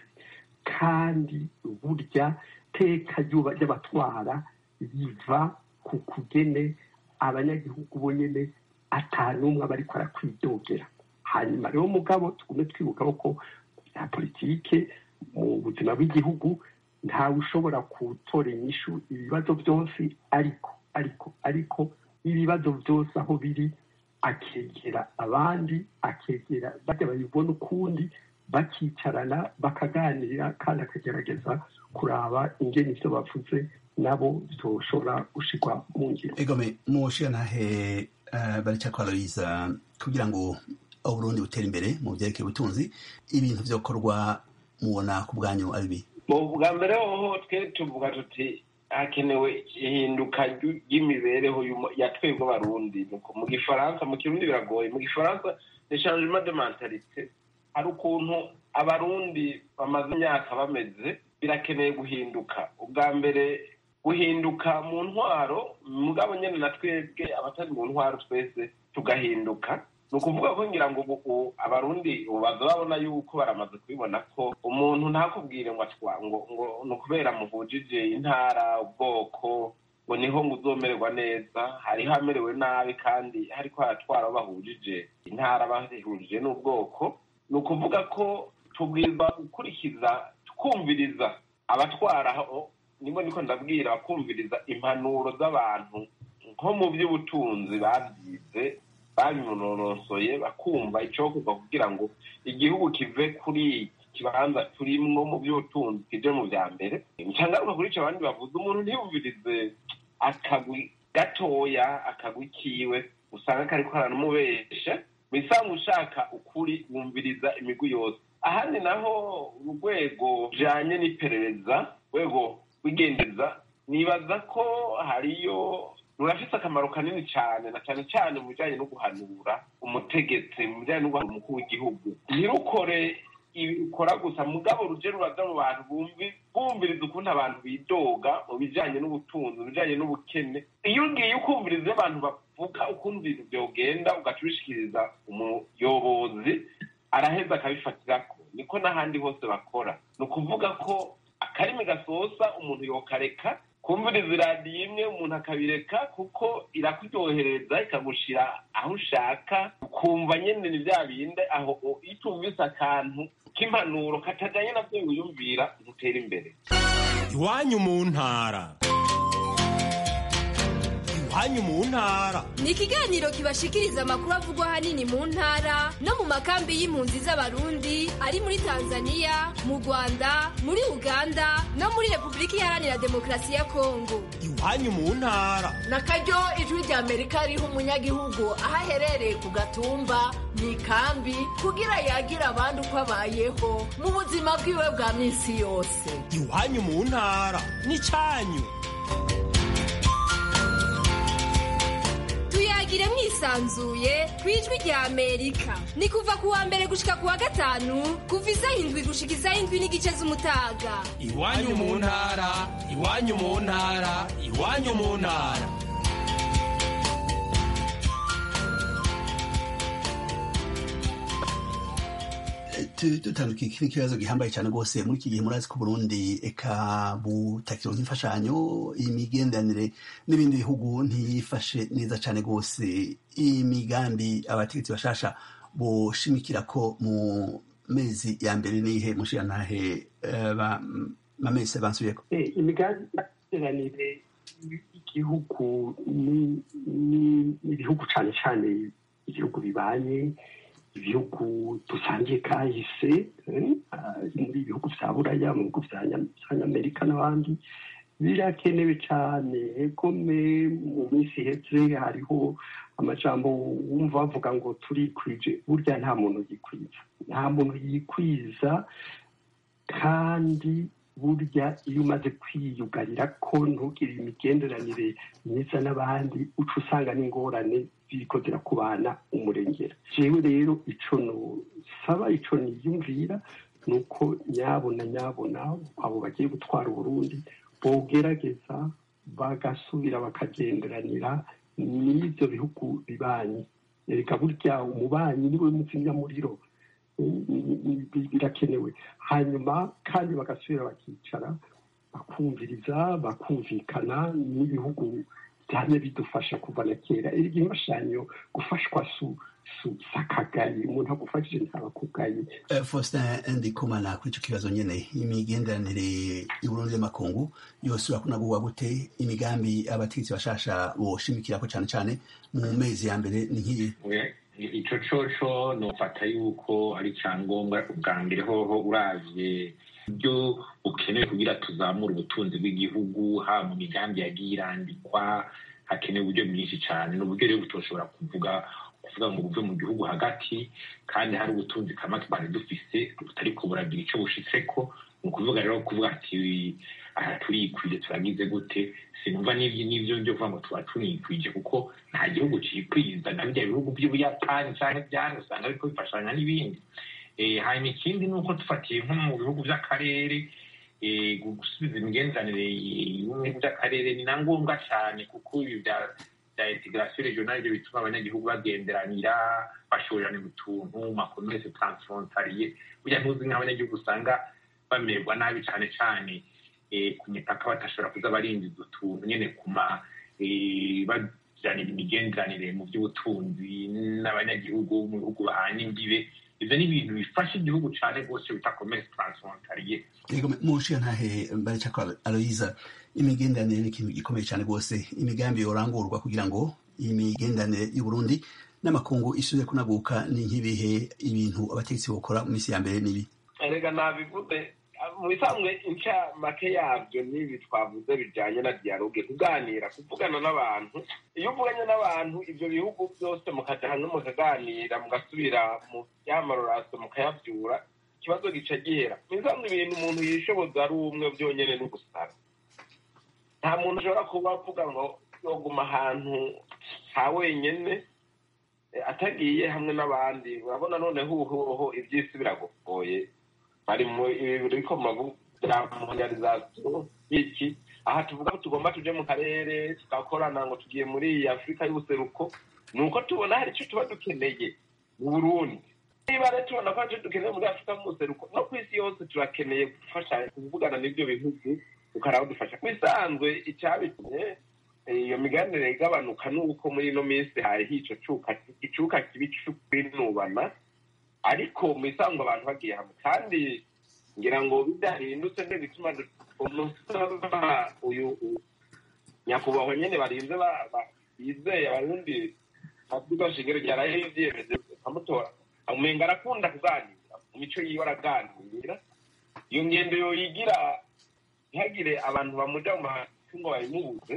kandi burya teka ry'abatwara riva ku kugene abanyagihugu bonyene atanumwe bariko arakwidogera. hanyuma rero mugabo tugume twibuka ko ya politike mu buzima bw'igihugu ntawe ushobora gutora inyishu ibibazo byose, ariko ariko ariko ibibazo byose aho biri akegera abandi, akegera bajya bayibona ukundi, bakicarana bakaganira, kandi akagerageza kuraba ingene ivyo bavuze nabo byoshobora gushirwa mu ngiro. egome mushanahe uh, baricako Aloyiza, kugira ngo Uburundi butera imbere mu byerekeye ubutunzi, ibintu vyokorwa mubona ku bwanyu ari bi? mu bwa mbere ho twe tuvuga tuti hakenewe ihinduka ry'imibereho ya twebwe Abarundi. mu gifaransa, mu kirundi biragoye, mu gifaransa ni changement de mentalité. hari ukuntu Abarundi bamaze imyaka bameze, birakeneye guhinduka. ubwa mbere guhinduka mu ntwaro, mugabo nyene na twebwe abatari mu ntwaro twese tugahinduka. ni ukuvuga ko ngira ngo Abarundi baza babona yuko baramaze kubibona ko umuntu ntakubwire ngo atwa ngo ngo ni ukubera muhujije intara, ubwoko, ngo niho ngo uzomererwa neza. hariho amerewe nabi kandi hariko haratwara bahujije intara, bahujije n'ubwoko. ni ukuvuga ko tubwirwa gukurikiza, twumviriza abatwara aho, nimo niko ndabwira, bakumviriza impanuro z'abantu nko mu by'ubutunzi babyize, babimunonosoye, bakumva icokorwa kugira ngo igihugu kive kuri kibanza turimwo mu by'ubutunzi kije mu vya mbere. ncangaruka kuri ico abandi bavuze, umuntu ntiyumvirize akagwi gatoya, akagwi kiwe usanga kariko aranumubesha. misango ushaka ukuri wumviriza imigwi yose. ahandi naho urwego janye n'iperereza, rwego rw'igendeza, nibaza ko hariyo rurafise akamaro kanini cyane, na cyane cyane mu bijanye no guhanura umutegetsi, mu bijanye no guhanura umukuru w'igihugu. ntirukore ibikora gusa, mugabo ruje ruraza mu bantu bumviriza ukuntu abantu bidoga mu bijanye n'ubutunzi, mu bijanye n'ubukene. iyo ugiye ukumviriza abantu bavuga ukuntu ibintu vyogenda, ugaca ubishikiriza umuyobozi, araheza akabifatirako. niko n'ahandi hose bakora. ni ukuvuga ko akarimi gasosa umuntu yokareka, kumviriza iradiyo imwe umuntu akabireka, kuko irakuryohereza ikagushira aho ushaka, ukumva nyene ni vya binde aho. itumvise akantu k'impanuro katajanye navyo wiyumvira, ntutera imbere. iwanyu mu ntara iwanyu mu ntara. Ni ikiganiro kibashikiriza amakuru avugwa ahanini mu ntara no mu makambi y'impunzi z'abarundi ari muri Tanzania, mu Rwanda, muri Uganda no muri Repubulika Iharanira Demokarasi ya Kongo. Iwanyu mu ntara. Nakaryo ijwi rya Amerika riha umunyagihugu aho aherereye ku gatumba mu ikambi kugira yagira abandi uko abayeho mu buzima bwiwe bwa minsi yose. Iwanyu mu ntara n'icyanyu. Tuyagire mwisanzuye ku ijwi rya Amerika. Ni kuva ku wa mbere gushika ku wa gatanu kuva isaha indwi gushika isaha indwi n'igice z'umutaga. Iwanyu mu ntara, iwanyu mu ntara, iwanyu mu ntara. dutandukiye iki n'ikibazo gihambaye cyane rwose muri iki gihe murazi ko Burundi eka butakiro nk'imfashanyo imigenderanire n'ibindi bihugu ntiyifashe neza cyane rwose. imigambi abategetsi bashasha boshimikira ko mu mezi ya mbere n'ihe mushirantahe bamese bansubiyeko imigenderanire y'igihugu n'ibihugu cyane cyane ibihugu bibanye ibihugu dusangiye kahise muri ibihugu vya buraya mu bihugu vya Amerika n'abandi birakenewe cyane. Kome mu minsi iheze hariho amajambo wumva bavuga ngo turikwije, burya nta muntu yikwiza, nta muntu yikwiza. Kandi burya iyo umaze kwiyugarira ko ntugire imigenderanire myiza n'abandi uca usanga n'ingorane ziriko zirakubana umurengera. jewe rero ico nosaba ico niyumvira nuko nyabona nyabona abo bagiye gutwara Uburundi bogerageza bagasubira bakagenderanira n'ivyo bihugu bibanyi. Erega burya umubanyi niwe muzimyamuriro, birakenewe. Hanyuma kandi bagasubira bakicara bakumviriza bakumvikana n'ibihugu byane bidufasha kuva na kera. Erega imfashanyo gufashwa su sakagaye umuntu agufashije ntabakugaye. Faustin Ndikumana, kuri ico kibazo nyene imigenderanire y'Uburundi y'amakungu yose urakunagurwa gute? Imigambi abategetsi bashasha boshimikirako cane cane mu mezi ya mbere ni nk'iyi? Ico coco nofata yuko ari icyangombwa ubwa mbere hoho uravye ibyo ukeneye kugira tuzamura ubutunzi bw'igihugu, ha mu migambi yagiye irandikwa hakenewe uburyo bwinshi cyane. Ni uburyo rero butoshobora kuvuga kuvuga ngo buve mu gihugu hagati kandi hari ubutunzi kamwe twari dufise butari kuburagira icyo bushitseko. Ni ukuvuga rero kuvuga ati aha turikwije turagize gute, sinumva n'ibyo n'ibyo byo kuvuga ngo tuba tunikwije, kuko nta gihugu cikwiza na bya bihugu by'Ubuyapani canke byane usanga ariko bifashanya n'ibindi. Hanyuma ikindi ni uko dufatiye nko mu bihugu by'akarere, gusubiza imigenderanire y'ibihugu by'akarere ni na ngombwa cyane, kuko ibi bya integration regionale byo bituma abanyagihugu bagenderanira bashorerana utuntu makomese transfrontalier. Burya ntuzi nk'abanyagihugu usanga bamererwa nabi cyane cyane ku mipaka batashobora kuza barinjiza utuntu nyene kuma bajyanira imigenderanire mu by'ubutunzi n'abanyagihugu mu bihugu bahanye imbibe. Ivyo ni ibintu bifasha igihugu cyane rwose bita commerce transfrontalier. Yego mushirantahe Baricako Aloyiza, imigenderanire ni ikintu gikomeye cyane rwose. Imigambi yorangurwa kugira ngo imigenderanire y'Uburundi n'amakungu isubire kunaguka ni nk'ibihe ibintu abategetsi bokora mu minsi ya mbere nibi? Erega nabivuze mu bisanzwe inca make yabyo n'ibi twavuze bijyanye na dialogue, kuganira, kuvugana n'abantu. Iyo uvuganye n'abantu ibyo bihugu byose mukaja hamwe mukaganira mugasubira mu yamaruraso mukayavyura, ikibazo gica gihera. Mu bisanzwe ibintu umuntu yishoboza ari umwe byonyene no gusara. Nta muntu ashobora kuba avuga ngo yoguma ahantu ha wenyene atagiye hamwe n'abandi. Urabona none huho ivyisi biragoye, bari mu biriko mavuga mondialisation iki, aha tuvuga ko tugomba tuje mu karere tugakorana ngo tugiye muri Afrika y'ubuseruko, nuko tubona hari icyo tuba dukeneye mu Burundi. Niba rero tubona ko icyo dukeneye muri Afrika y'ubuseruko no ku isi yose turakeneye gufasha kuvugana n'ibyo bihugu tukaraho dufasha. Kwisanzwe icyabitumye iyo miganire igabanuka nuko muri ino minsi hari hico cuka icuka kibi cy'ukwinubana, ariko mu isanzwe abantu bagiye hamwe. Kandi ngira ngo bidahindutse nde bituma umusaba uyu nyakubahwa nyene barinze yizeye abarundi avuga shingiro ryaraye ivyemezo amutora umenga arakunda kuganira mu mico yiwe araganira iyo ngendo yoyigira ntihagire abantu bamuja mu matungo bayimubuze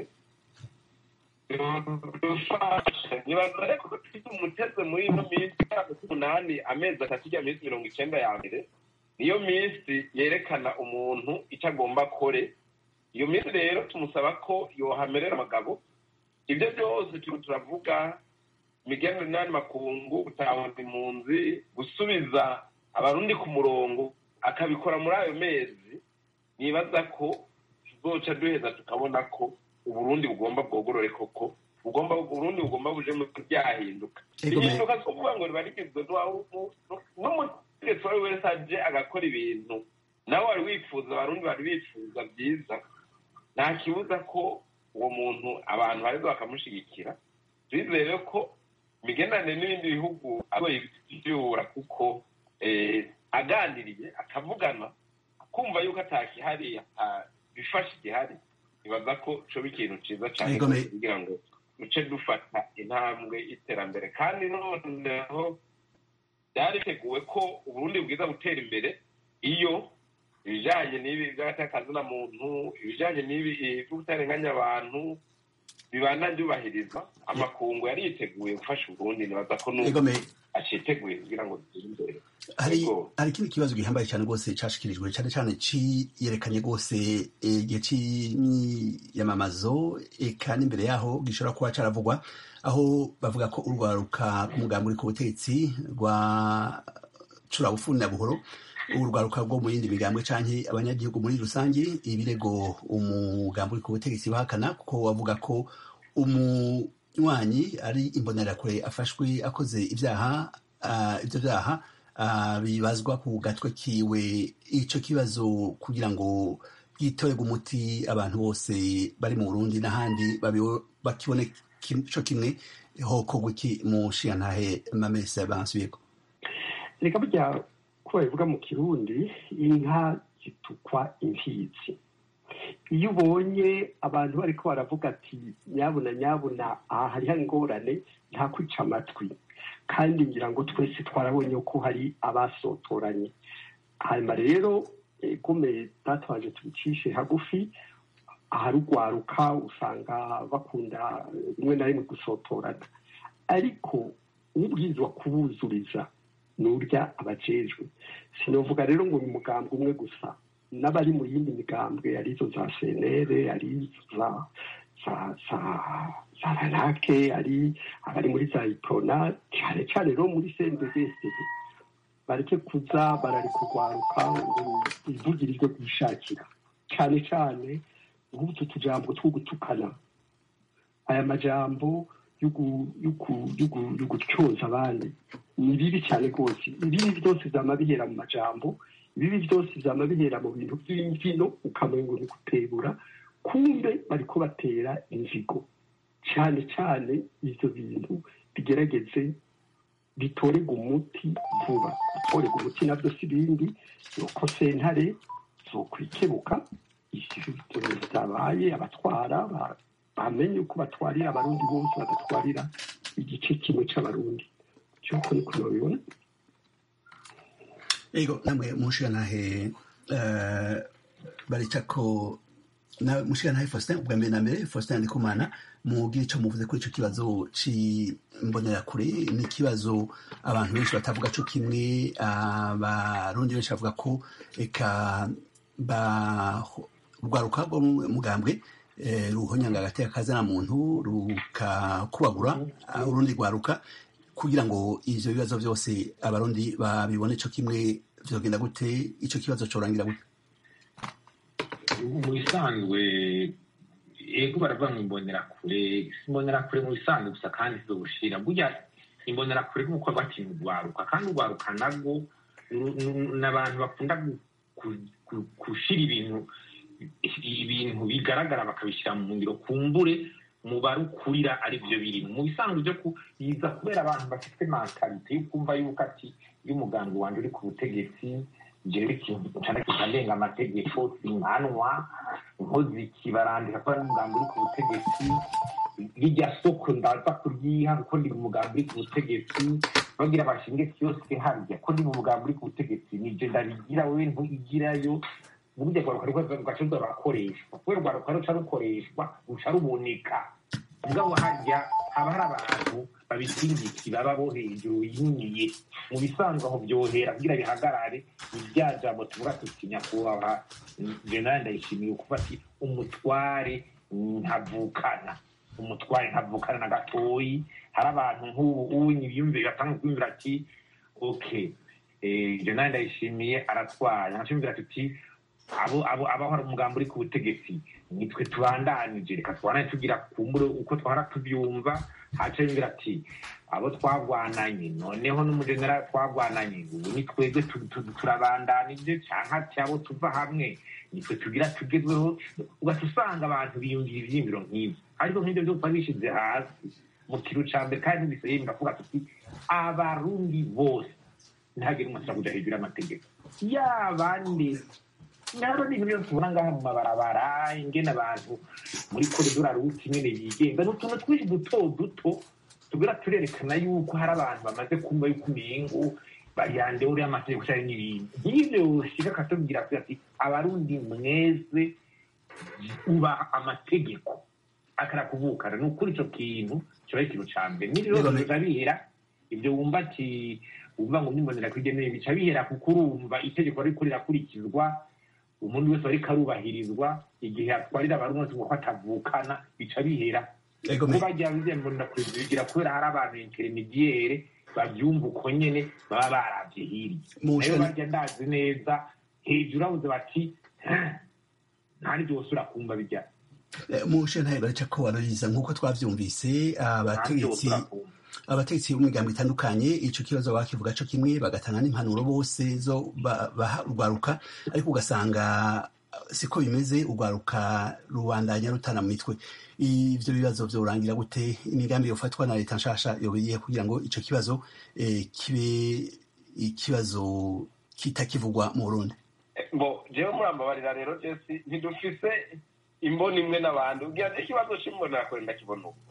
nibaza reko ko tufite umuteze muri ino minsi umunani amezi atatu ijya minsi mirongo icenda ya mbere niyo minsi yerekana umuntu icyo agomba akore iyo minsi rero tumusaba ko yohamerera abagabo ibyo byose turiko turavuga imigenderanire n'andi makungu gutahura impunzi gusubiza abarundi ku murongo akabikora muri ayo mezi nibaza ko tuzoca duheza tukabona ko uburundi bugomba bwogorore koko bugomba uburundi bugomba buje mu byahinduka ihinduka zo kuvuga ngo ribarigizwe n'umutegetsi wari wese aje agakora ibintu nawe wari wifuza abarundi bari bifuza byiza nta kibuza ko uwo muntu abantu bareza bakamushigikira twizere ko imigenderanire n'ibindi bihugu agoye ivyura kuko aganiriye akavugana akumva yuko atakihari bifasha igihari nibaza ko coba ikintu ciza cane kugira ngo duce dufata intambwe y'iterambere kandi noneho byariteguwe ko uburundi bwiza gutera imbere iyo ibijanye n'ibi by'agatakaza muntu ibijanye n'ibi by'ubutarenganya abantu bibana byubahiriza amakungu yari yiteguye gufasha uburundi nibaza ko n'ubu aciteguye kugira ngo dutere imbere hari hari ikindi kibazo gihambaye cyane rwose cashikirijwe cyane cyane ciyerekanye rwose igihe c'imyamamazo eka n'imbere yaho gishobora kuba caravugwa aho bavuga ko urwaruka umugambi uri ku butegetsi rwa curabufunira buhoro urwaruka rwo mu yindi migambwe canke abanyagihugu muri rusange ibirego umugambi uri ku butegetsi bahakana kuko wavuga ko umunywanyi ari imbonerakure afashwe akoze ibyaha ibyo byaha bibazwa ku gatwe kiwe ico kibazo kugira ngo gitorerwe umuti abantu bose bari mu Burundi n'ahandi bakibone co kimwe hokorwa iki mu nshingantahe Mamese Bansubiyeko reka burya ko babivuga mu kirundi inka zitukwa imfizi iyo ubonye abantu bariko baravuga ati nyabuna nyabuna aha hariho ingorane nta kwica amatwi kandi ngira ngo twese twarabonye ko hari abasotoranye hanyuma rero gome datwaje tubicishe hagufi aharugwaruka usanga bakunda rimwe na rimwe gusotorana ariko ubwirizwa kubuzuriza nurya abajejwe sinovuga rero ngo ni umugambwe umwe gusa n'abari mu yindi migambwe arizo za C N L ari za za za za ranake ari abari muri za iprona cyane cyane rero muri C N D D bareke kuza barari kugwaruka ivugirijwe kwishakira cyane cyane nk'utu tujambo two gutukana aya majambo y'ugutyoza abandi ni bibi cyane rwose ibibi byose vyama bihera mu majambo ibibi byose vyama bihera mu bintu by'imvino ukamengo ni gutebura kumbe bariko batera inzigo cyane cyane ivyo bintu bigerageze bitorega umuti vuba bitorega umuti navyo si bindi nuko sentare zokwikebuka ivyo vyabaye abatwara bamenye uko batwarira abarundi bose badatwarira igice kimwe c'abarundi cyuko niko nabibona ego namwe mushikanahe uh, baricako na mushikanahe Faustin ubwa mbere na mbere Faustin Ndikumana mugira ico muvuze kuri ico kibazo c'imbonerakure ni ikibazo abantu benshi batavuga co kimwe abarundi benshi bavuga ko eka ba rwaruka rwo mugambwe ruhonyanga agateka kazana muntu rukakubagura urundi rwaruka kugira ngo ivyo bibazo byose abarundi babibone co kimwe vyogenda gute ico kibazo corangira gute mu bisanzwe ego baravuga ngo imbonerakure imbonerakure mu bisanzwe gusa kandi zizobushira burya imbonerakure nk'uko batinya urwaruka kandi urwaruka nabwo n'abantu bakunda gushira ibintu ibintu bigaragara bakabishyira mu ngiro kumbure mu barukurira ari byo biri mu bisanzwe byo kuyiza kubera abantu bafite mentalite yo kumva yuko ati iyo umugambi wanje uri ku butegetsi jewe ikintu cyane kikandenga amategeko sinanwa nkozi kibarandika ko ari umugambi uri ku butegetsi rirya soko ndaza kuryiha kuko ndi mu mugambi uri ku butegetsi bagira bashinge kiyosike harya ko ndi mu mugambi uri ku butegetsi nije ndabigira wewe ntugirayo burya rwaruka rwose rugacuruzwa rurakoreshwa kubera urwaruka ruca rukoreshwa ruca ruboneka mugabo harya haba hari abantu babisingiki baba bo hejuru yuniye mu bisanzwe aho byohera kugira bihagarare ibya jambo tuvuga tuti nyakubahwa General Ndayishimiye kuva ati umutware ntavukana umutware ntavukana na gatoyi hari abantu nk'ubu unyi biyumvira atanga kwiyumvira ati okay eh General Ndayishimiye aratwara nashimvira ati abo abo abahora umugambo uri ku butegetsi nitwe tubandanije reka twana tugira kumbure uko twara tubyumva haca yumvira ati abo twagwananye noneho n'umugeneral twagwananye ubu ni twebwe turabandanije canka ati abo tuva hamwe nitwe tugira tugezweho ugatusanga abantu biyumvira ivyimviro nk'ivyo ariko nk'ivyo vyose bishize hasi mu kiro ca mbere kandi biseye ndavuga tuti abarundi bose ntagire umuntu kuja hejuru y'amategeko yabandi naro ni ibintu tubona ngaha mu mabarabara ingene abantu muri koridora ruti nyene yigenga n'utuntu twinshi duto duto tugira turerekana yuko hari abantu bamaze kumva yuko umengo bayande uri amategeko cyane n'ibintu nk'ivyo shika katubwira ati abarundi mwese uba amategeko akara kuvukana n'ukuri ico kintu cyo ikintu ca mbere n'ibyo bizabihera ibyo wumva ati wumva ngo nimbonera kwigenera bica bihera kuko urumva itegeko riko rirakurikizwa umuntu wese ariko arubahirizwa igihe atwarira abarundi ngo atavukana bica bihera kuba byavuze ngo ndakuzigira kubera hari abantu intermediaire bavyumva uko nyene baba baravye hiri nayo barya ndazi neza hejuru abuze bati ntari byose urakumva bijya mushe ntaye baraca ko barariza nkuko twavyumvise abategetsi abategetsi b'imigambo itandukanye ico kibazo bakivuga co kimwe bagatanga n'impanuro bose zo barwaruka ariko ugasanga siko bimeze urwaruka rubandanya rutana mu mitwe ivyo bibazo vyorangira gute imigambi yofatwa na leta nshasha yobiye kugira ngo ico kibazo eh, kibe ikibazo kitakivugwa mu Burundi bo jewe murambabarira rero Jesse ntidufise imboni imwe n'abantu ugiye ikibazo cy'imbonera kwenda kibona uko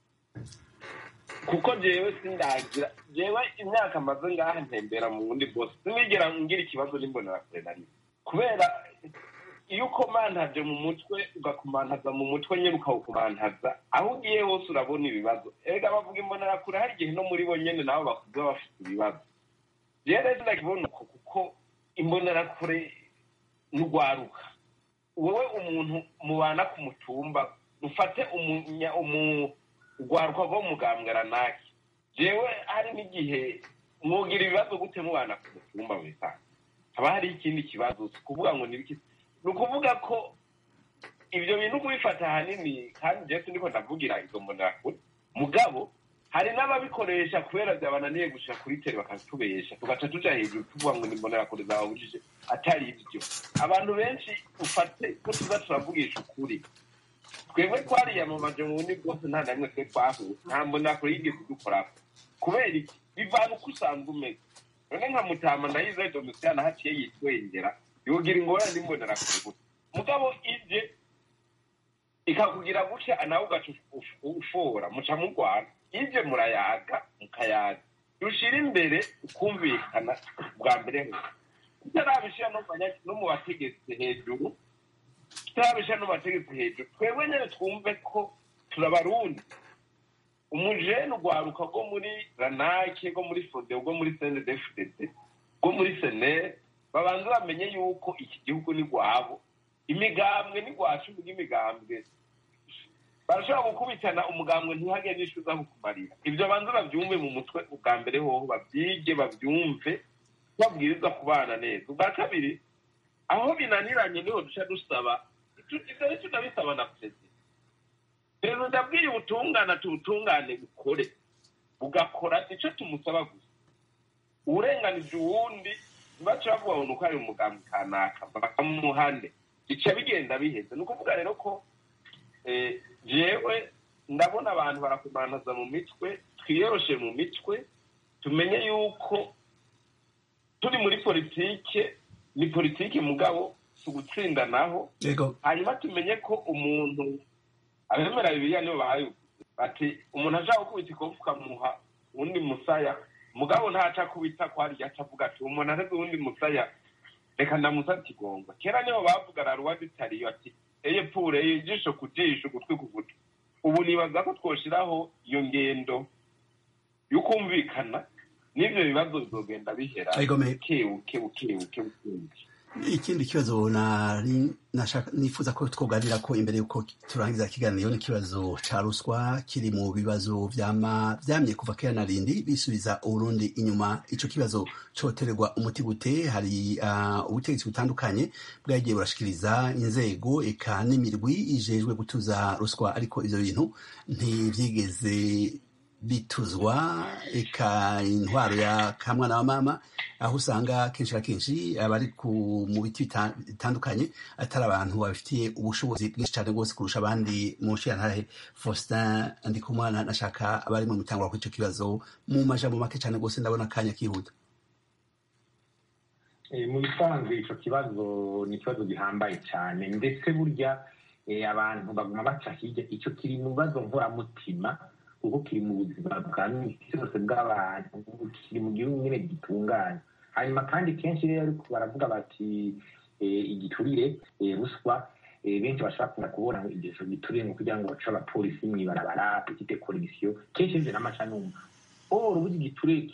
kuko jewe sindagira jewe imyaka maze ngaha ntembera mu wundi bose sinigera ngira ikibazo n'imbonera kwenda ni kubera iyo ukomantaje mu mutwe ugakomantaza mu mutwe nyine ukawukomantaza aho ugiye hose urabona ibibazo erega bavuga imbonera kure hari igihe no muri bo nyene nabo bakuze bafite ibibazo jewe rero ndakibona uko kuko imbonera kure n'ugwaruka wowe umuntu mubana ku mutumba ufate umunya umu ugwaruka rwo mugambwara naki jewe hari n'igihe mwogira ibibazo gute mubana ku mutumba wesa haba hari ikindi kibazo kuvuga ngo nibiki nukuvuga ko ibyo bintu kubifata hanini kandi je sindiko ndavugira izo mbonera kure mugabo hari n'ababikoresha kubera byabananiye gushika kuri tele bakatubesha tugaca tuja hejuru tuvuga ngo nimbonera kure zawe bujije atari ibyo abantu benshi ufate ko tuza turavugisha ukuri twebwe twariyamamaje mu bundi bwose nta na rimwe twe twahuye nta mbonera kure yigeze dukorako kubera iki bivana uko usanzwe umeze none nka Mutama ndayize Domitiyana haciye yitwengera yogira ingorane n'imbonera kure gusa mugabo ije ikakugira gutya nawe ugaca ufora muca mugwana ije murayaga mukayaga dushira imbere ukumvikana bwa mbere tutarabishira no no mu bategetsi hejuru tutarabishira no bategetsi hejuru twebwe nyene twumve ko turabarundi umujene ugwaruka rwo muri ranake rwo muri fode rwo muri C N D D F D D rwo muri sene babanza bamenye yuko iki gihugu ni gwabo imigambwe ni gwacu n'imigambwe barashobora gukubitana umugambwe ntihage n'ishuza kukumarira ibyo banza bavyumve mu mutwe ubwa mbere hoho bavyige bavyumve babwiriza kubana neza ubwa kabiri aho binaniranye niho duca dusaba tutizere tunabisaba na perezida perezida abwiye ubutungane tubutungane bukore bugakora ico tumusaba gusa uburenganije uwundi baca bavuga ngo nuko ari umugambwe kanaka bakamuhane ica bigenda biheze ni ukuvuga rero ko eh jewe ndabona abantu barakumantaza mu mitwe twiyoroshe mu mitwe tumenye yuko turi muri politike ni politike mugabo sugutsindanaho hanyuma tumenye ko umuntu abemera bibiliya nibo bahaye ati umuntu ashaka gukubita ikofu ukamuha uwundi musaya mugabo ntaca kubita ko hari yaca avuga ati umuntu ateze uwundi musaya reka ndamusata igonga kera niho bavugana ruwaditariyo ati eye pure ijisho ku jisho ugutwi ku gutwi ubu nibaza ko twoshiraho iyo ngendo y'ukumvikana n'ivyo bibazo bizogenda bihera buke buke buke buke buke. Ikindi kibazo nari nashaka nifuza ko twoganira ko imbere yuko turangiza ikiganiro n'ikibazo ca ruswa kiri mu bibazo vyama vyamye kuva kera na rindi bisubiza Uburundi inyuma. Ico kibazo coterwa umuti gute? Hari uh, ubutegetsi butandukanye bwagiye burashikiriza inzego eka n'imirwi ijejwe gutuza ruswa, ariko ivyo bintu ntivyigeze bituzwa. Eka intwaro ya kamwana wa mama aho usanga kenshi na kenshi abari mu biti bitandukanye atari abantu babifitiye ubushobozi bwinshi cyane rwose kurusha abandi. mu nshyirantare Faustin Ndikumana nashaka abari mu mitangura kuri icyo kibazo mu majambo make cyane rwose, ndabona akanya kihuta. mu bisanzwe ico kibazo ni ikibazo gihambaye cyane, ndetse burya abantu baguma baca hirya. ico kiri mu bibazo nkoramutima kuko kiri mu buzima bwa misi yose bw'abantu, kiri mu gihugu nyine gitunganye. hanyuma kandi kenshi rero ariko baravuga bati igiturire ruswa, benshi bashobora kubona igihe giturire ngo kugira ngo bace abapolisi mw'ibarabara petite corruption. kenshi ivyo n'amaca numva or ubuze igiturire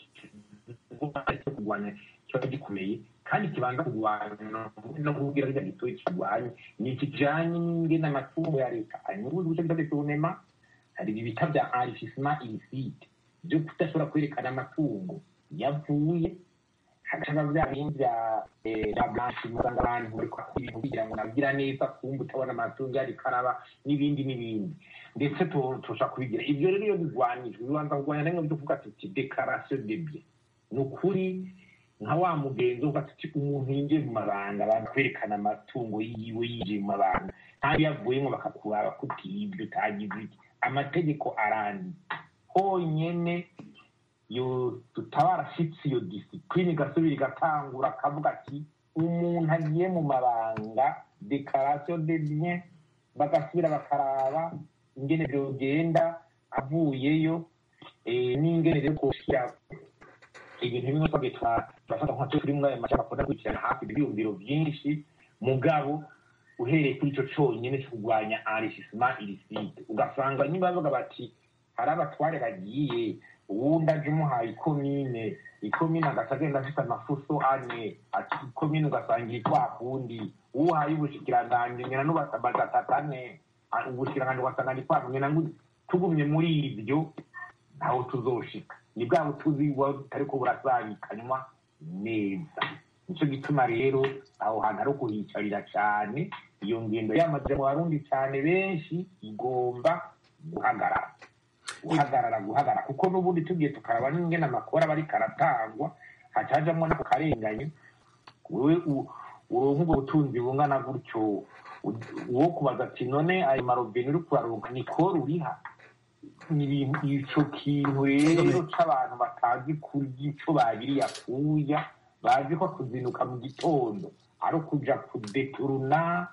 cyo kurwanya kiba gikomeye kandi kibanza kurwanya no kubwira rya giturire kirwanye ni ikijanye n'ingene amatungo ya leta anyuruza ubuce bw'abetonema. hari ibi bita bya enrichissement illicite byo kudashobora kwerekana amatungo yavuye. hagashaka bya bindi bya la blanchiment usanga abantu bariko ibintu kugira ngo nagira neza kumva utabona amatungo yari karaba n'ibindi n'ibindi, ndetse tushaka kubigira ivyo rero. iyo bigwanijwe bibanza kurwanya namwe byo kuvuga tuti déclaration de bien. ni ukuri nka wa mugenzo uvuga tuti umuntu yinjiye mu mabanga abantu kwerekana amatungo yiwe yinjiye mu mabanga kandi yavuyemo bakakuraba kuti ibyo utagize iki. amategeko arandi honyene yo tutabarashitsi iyo discipline gasubira igatangura akavuga ati umuntu agiye mu mabanga déclaration de bien, bagasubira bakaraba ingene byogenda avuyeyo n'ingene rero koshira ibintu bimwe twabitwa bafata nka turi muri aya mashaka bakunda kwicana hafi ibyumviro byinshi. mugabo uhereye kuri ico conyene cyo kurwanya enrichissement illicite ugasanga niba bavuga bati hari abatware bagiye uwundi aje umuhaye ikomine ikomine agasagenda afite amafuso ane ati ikomine ugasanga yitwa kundi uhaye ubushikiranganje ngena n'ubatabaza tatane ubushikiranganje ugasanga yitwa ngena ngo tugumye muri ibyo aho tuzoshika. ni bwa butuzi butari ko burasabikanywa neza. nico gituma rero aho hantu ari kuhicarira cyane. iyo ngendo yamaze mu Barundi cyane benshi igomba guhagarara guhagarara guhagarara kuko n'ubundi tugiye tukaraba n'ingene amakora bari karatangwa hacajamwo no karenganye. wewe uronka ubwo butunzi bungana gutyo uwo kubaza ati none ayo marobine uri kuraronka nikora uriha. ni ico kintu rero c'abantu batazi kurya ico babiriye akuya, bazi ko kuzinuka mu gitondo ari ukuja kudeturuna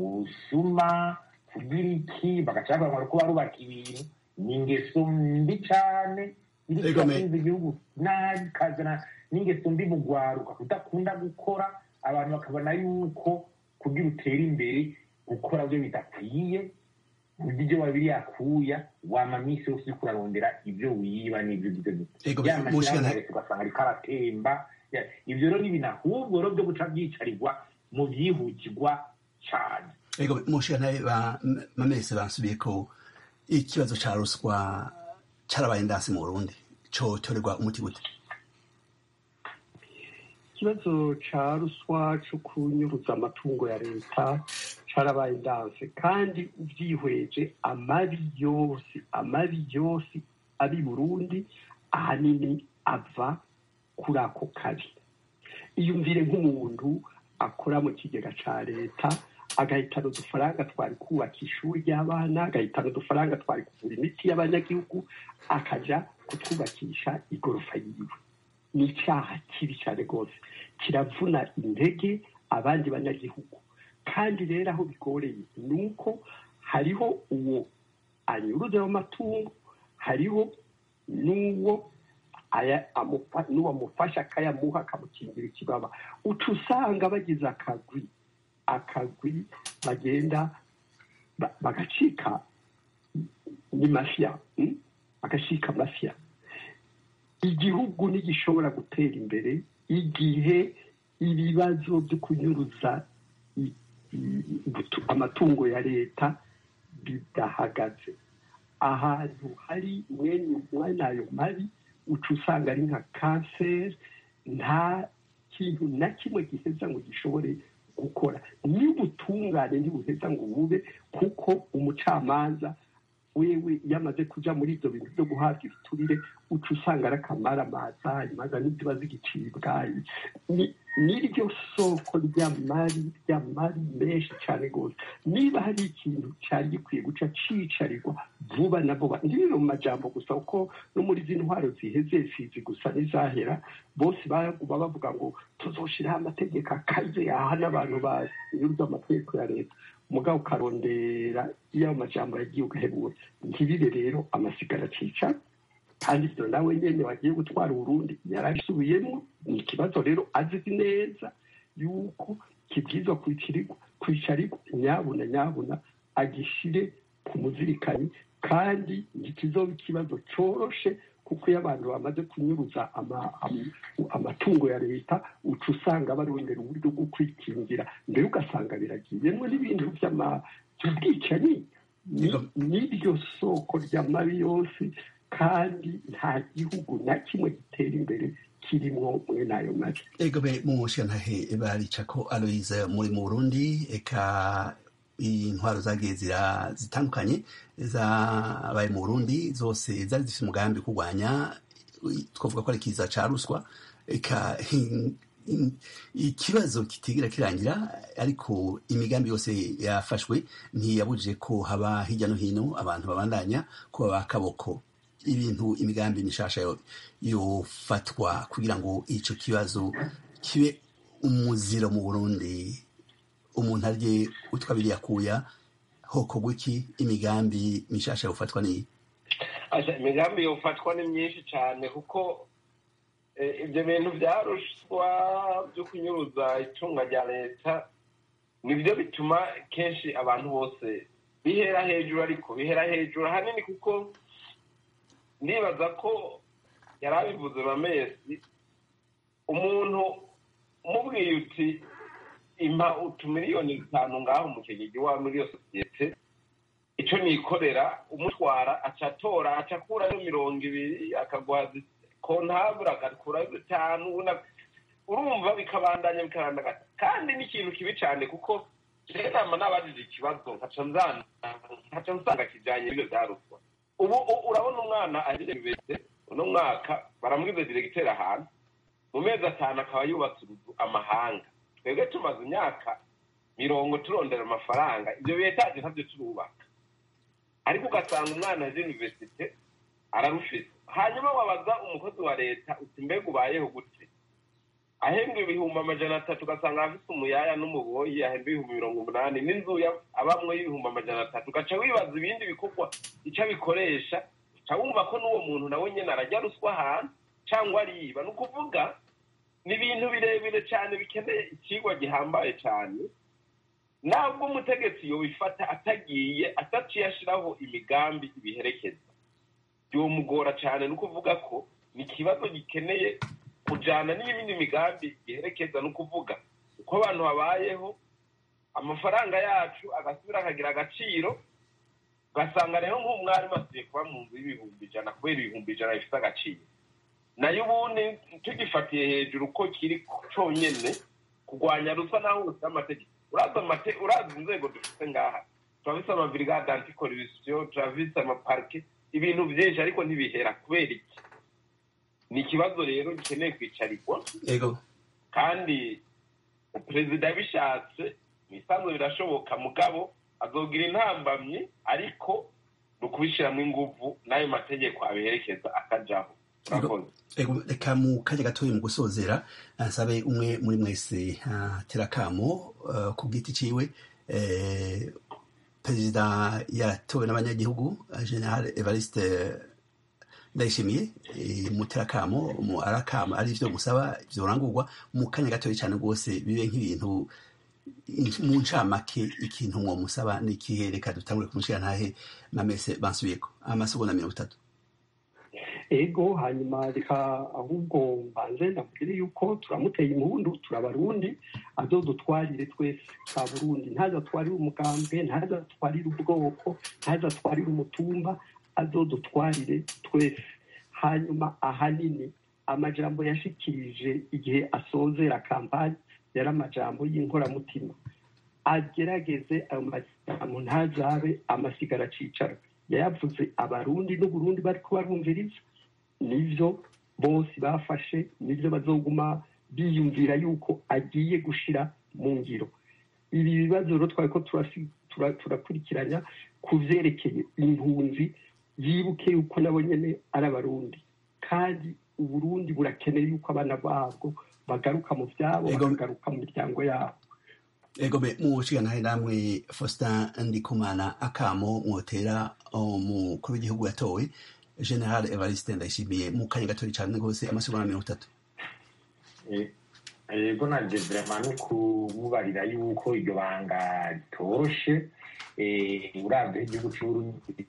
ubusuma kugira iki bagashaka ko barubaka ibintu. ni ingeso mbi cane iri kubaza igihugu n'akazana n'ingeso mbi mu gwaruka kudakunda gukora. abantu bakabona yuko kugira utere imbere gukora byo bidakwiye. ibyo babiri yakuya wamamisi yose kurarondera ibyo wiba n'ibyo byo yamashyirahamwe tugasanga ari karatemba. ibyo rero n'ibintu ahubwo rero byo guca byicarirwa mu byihutirwa cyane. ego mushikana ba mamese bansubiye ko ikibazo ca ruswa carabaye ndasi mu Burundi co torerwa umuti gute? ikibazo ca ruswa co kunyuruza amatungo ya leta carabaye ndanse, kandi uvyihweje amabi yose amabi yose ari Burundi ahanini ava kuri ako kabi. iyumvire nk'umuntu akora mu kigega ca leta agahitana udufaranga twari kubaka ishuri ry'abana, agahitana udufaranga twari kuvura imiti y'abanyagihugu akaja kutwubakisha igorofa yiwe. ni icyaha kibi cyane rwose, kiravuna intege abandi banyagihugu. kandi rero aho bigoreye ni uko hariho uwo anyuruza mu matungo hariho n'uwo n'uwamufasha akayamuha akamukingira ikibaba uca usanga bagize akagwi akagwi bagenda bagacika ni mafiya bagacika mafiya. Igihugu ntigishobora gutera imbere igihe ibibazo byo kunyuruza amatungo ya leta bidahagaze. Ahantu hari mwene ayo mabi uca usanga ari nka kanseri, nta kintu na kimwe giheza ngo gishobore gukora. N'ubutungane ntibuheza ngo bube, kuko umucamanza wewe yamaze kuja muri ibyo bintu byo guhabwa ibiturire uca usanga ari akamaramaza, imanza ntiziba zigicibwa. Niryo soko ry'amari ry'amari menshi cyane rwose. Niba hari ikintu cyari gikwiye guca cicarirwa vuba na vuba, ntibiri mu majambo gusa, kuko no muri izi ntwaro ziheze sizi gusa n'izahera bose baguma bavuga ngo tuzoshiraho amategeko akaze yahana abantu banyuruza amategeko ya leta, mugabo ukarondera iyo amajambo yagiye ugahebura. Ntibibe rero amasigara cica, kandi ibyo nawe nyene wagiye gutwara Uburundi yarabisubiyemo. Ni ikibazo rero azi neza yuko kibwirizwa kwicarirwa, nyabuna nyabuna agishire ku muzirikanyi, kandi ntikizoba ikibazo coroshe, kuko iyo abantu bamaze kunyuruza amatungo ya leta uca usanga barondera uburyo bwo kwikingira, mbere ugasanga biragiyemwo n'ibintu by'ubwicanyi. N'iryo soko ry'amabi yose, kandi nta gihugu na kimwe gitera imbere kirimwo mwene ayo mabi. Ego be mushantahe baricako Aloise, muri mu Burundi eka intwaro zagiye zitandukanye zabaye mu Burundi zose zari zifite umugambi kurwanya, twavuga ko ari kiza ca ruswa. Eka ikibazo kitigira kirangira, ariko imigambi yose yafashwe ntiyabujije ko haba hirya no hino abantu babandanya kuba bakaboko ibintu, imigambi mishasha yofatwa kugira ngo ico kibazo kibe umuziro mu Burundi, umuntu arye utwa biri yakuya hoko gwiki. Imigambi mishasha yofatwa ni Asha imigambi yofatwa ni myinshi cyane, kuko ibyo bintu byarushwa byo kunyuruza itunga rya leta nibyo bituma kenshi abantu bose bihera hejuru, ariko bihera hejuru hanini, kuko nibaza ko yarabivuze Bamesi, umuntu umubwiye uti impa utumiliyoni bitanu ngaho mu kigigi wa muri iyo sosiyete, ico nikorera umutwara acatora acakura mirongo ibiri akaguha kontabura agakura bitanu, urumva bikabandanya bikarandagata. Kandi n'ikintu kibi cyane, kuko nama n'abajije ikibazo nkaca nzana nkaca nsanga kijanye n'ibyo byaruswa. Ubu urabona umwana aje universite uno mwaka baramwize directeur ahantu mu mezi atanu akaba yubatse uruzu amahanga. Twebwe tumaze imyaka mirongo turondera amafaranga, ibyo betaje ntabyo turubaka, ariko ugasanga umwana aje universite ararufise. Hanyuma wabaza umukozi wa leta uti mbega ubayeho gute, ahembwa ibihumbi amajana atatu, ugasanga afise umuyaya n'umuboyi ahembwa ibihumbi mirongo umunani, n'inzu abamwe y'ibihumbi amajana atatu. Ugaca wibaza ibindi bikorwa ico bikoresha, uca wumva ko n'uwo muntu nawe nyene arajya ruswa ahantu cyangwa ariba. Ni ukuvuga ni ibintu birebire cyane bikeneye ikigwa gihambaye cyane. Ntabwo umutegetsi yobifata atagiye ataciye ashiraho imigambi ibiherekeza, byomugora cyane. Ni ukuvuga ko ni ikibazo gikeneye kujana n'ibindi migambi giherekeza. Ni ukuvuga uko abantu babayeho, amafaranga yacu agasubira akagira agaciro, ugasanga rero nk'umwarimu asubiye kuba mu nzu y'ibihumbi ijana kubera ibihumbi ijana bifite agaciro. Nayo ubundi tugifatiye hejuru ko kiri conyene kurwanya ruswa naho ufite amategeko. Urazi inzego dufite ngaha, turafise amabrigade anticorruption, turafise amaparke, ibintu byinshi, ariko ntibihera. Kubera iki? Ni ikibazo rero gikeneye kwicarirwa. Yego. Kandi perezida bishatse misanzwe birashoboka, mugabo azogira intambamyi, ariko nukubishiramo inguvu n'ayo mategeko abiherekeza akajaho. Ego, reka mu kanya gatoya mu gusozera nsabe umwe muri mwese terakamo ku giti ciwe. Perezida yatowe n'abanyagihugu General Evariste ndayishimiye muterakamo mu arakamo ari byo musaba byorangurwa mu kanya gatoya cyane rwose bibe nk'ibintu mu ncamake ikintu mwo musaba n'ikihe reka dutangure kumushira ntahe Mamese Bansubiyeko amasegonda mirongo itatu. ego hanyuma reka ahubwo mbanze ndamubwire yuko turamuteye impundu turabarundi azodutwarire twese ka Burundi ntazatwarire umugambwe ntazatwarire ubwoko ntazatwarire umutumba azodutwarire twese. Hanyuma ahanini amajambo yashikirije igihe asozera kampani yari amajambo y'inkoramutima, agerageze ayo majambo ntazabe amasigara cicara, yayavuze abarundi n'uburundi bariko barumviriza, nivyo bose bafashe, nivyo bazoguma biyumvira yuko agiye gushira mu ngiro. Ibi bibazo rero twariko turakurikiranya ku vyerekeye impunzi, yibuke yuko nabo nyene ari abarundi kandi uburundi burakeneye yuko abana babwo bagaruka mu vyabo bakagaruka mu miryango yabo. Ego be mushika nahe namwe Faustin Ndikumana akamo mwotera umukuru w'igihugu yatowe General Evariste Ndayishimiye mu kanya gato cyane rwose amasegonda mirongo itatu. Ego nanje vraiment no kumubarira yuko iryo banga ritoroshe uravye igihugu c'Uburundi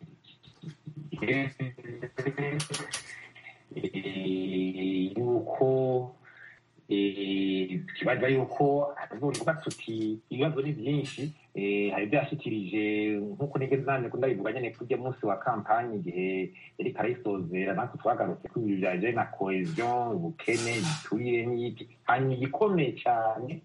yuko kibaza yuko avuga tuti ibibazo ni byinshi, hari byashikirije nk'uko nigeze nane kundabivuga nyene kurya munsi wa kampanye igihe yari karayisozera natwe twagarutse ku bintu byaje na cohesion, ubukene, igiturire n'iki. Hanyuma igikomeye cyane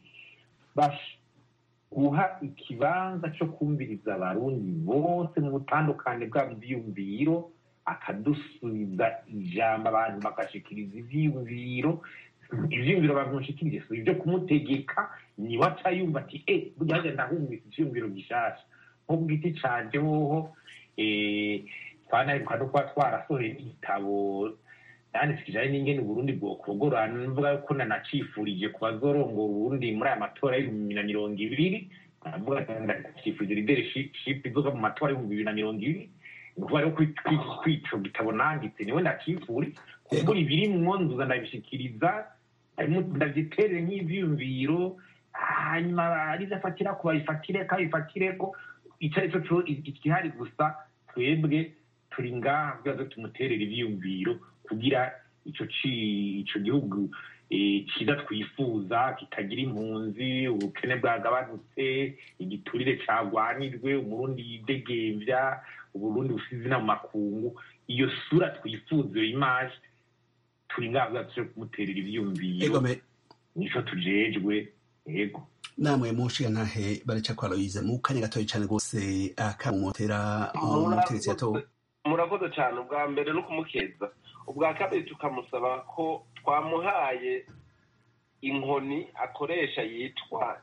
guha ikibanza cyo kumviriza abarundi bose mu butandukane bwabo ivyiyumviro, akadusubiza ijambo abantu bagashikiriza ivyiyumviro ivyiyumviro bamushikirije so ivyo kumutegeka ni waca yumva ati eh burya ndahumvise ivyiyumviro gishasha nko bwiti canje hoho eh twana rukado kwa twarasoheye igitabo yani sikijanye n'ingene Burundi bwo kugorana mvuga ko nanacifurije kubazorongo Burundi muri aya matora y'ibihumbi bibiri na mirongo ibiri, mvuga ndacifurije leadership izoga mu matora y'ibihumbi bibiri na mirongo ibiri. Kuva rero kwico gitabo nanditse niwe ndacifuri kumbura ibiri mu nzuza ndabishikiriza ndavyitere nk'ivyumviro, hanyuma arizafatira ku bayifatire kabifatire ko icari cyo ikihari gusa twebwe turi ngaha bwazo tumuterera ivyumviro kugira ico ci ico gihugu ciza twifuza kitagira impunzi, ubukene bwagabanutse, igiturire cagwanirwe, umurundi yidegemvya, uburundi busize na makungu. Iyo sura twifuza, iyo image turi ngaha tuje kumuterera ivyumviro, nico tujejwe. Yego namwe mushika ntahe barica kwa Aloise mu kanya gatoyi cyane gose akamutera umutegetsi yato. Murakoze cyane. Ubwa mbere no kumukeza, ubwa kabiri tukamusaba ko twamuhaye inkoni akoresha yitwa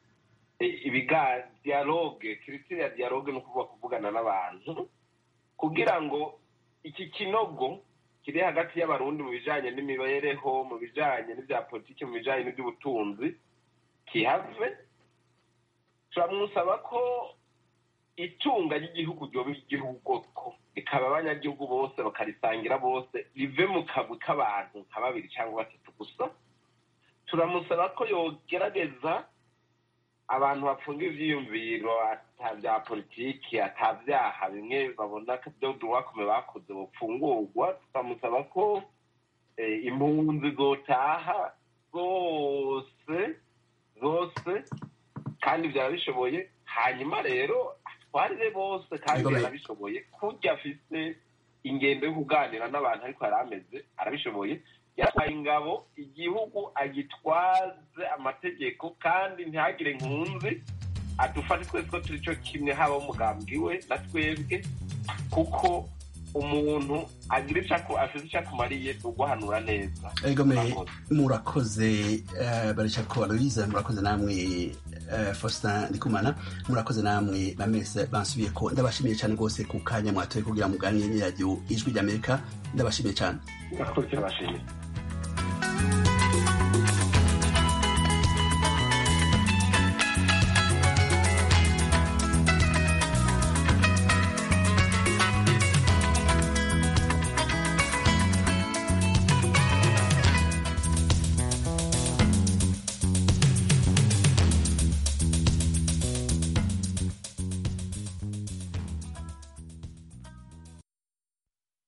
ibiga dialogue, kiritiri ya dialogue no kuvuga kuvugana n'abantu, kugira ngo iki kinogo kiri hagati y'abarundi mu bijanye n'imibereho, mu bijanye n'ivya politiki, mu bijanye n'ivy'ubutunzi kihave. Turamusaba ko itunga ry'igihugu ryoba igihugu ko ikaba abanyagihugu bose bakarisangira bose, rive mu kagwi k'abantu nka babiri cyangwa batatu gusa. Turamusaba ko yogerageza abantu bapfunga ivyiyumviro atavya politiki, atavyaha bimwe babona ko byo duwakume bakoze bopfungurwa. Turamusaba ko impunzi zotaha zose zose kandi vyarabishoboye. Hanyuma rero atwarire bose kandi yarabishoboye, kurya afise ingendo yo kuganira n'abantu ariko yarameze arabishoboye. Yatwaye ingabo igihugu agitwaze amategeko kandi ntihagire nkunzi adufate twese ko turi cyo kimwe, haba umugambwe we na twebwe, kuko umuntu agira icako afite icyakumariye uguhanura neza. Ego me murakoze barica kwa Aloise, murakoze namwe Faustin Ndikumana, murakoze namwe Mamese Bansubiyeko. Ndabashimiye cyane rwose ku kanya mwatoye kugira muganire n'iradiyo Ijwi ry'Amerika. Ndabashimiye cyane. Murakoze. Ndabashimiye.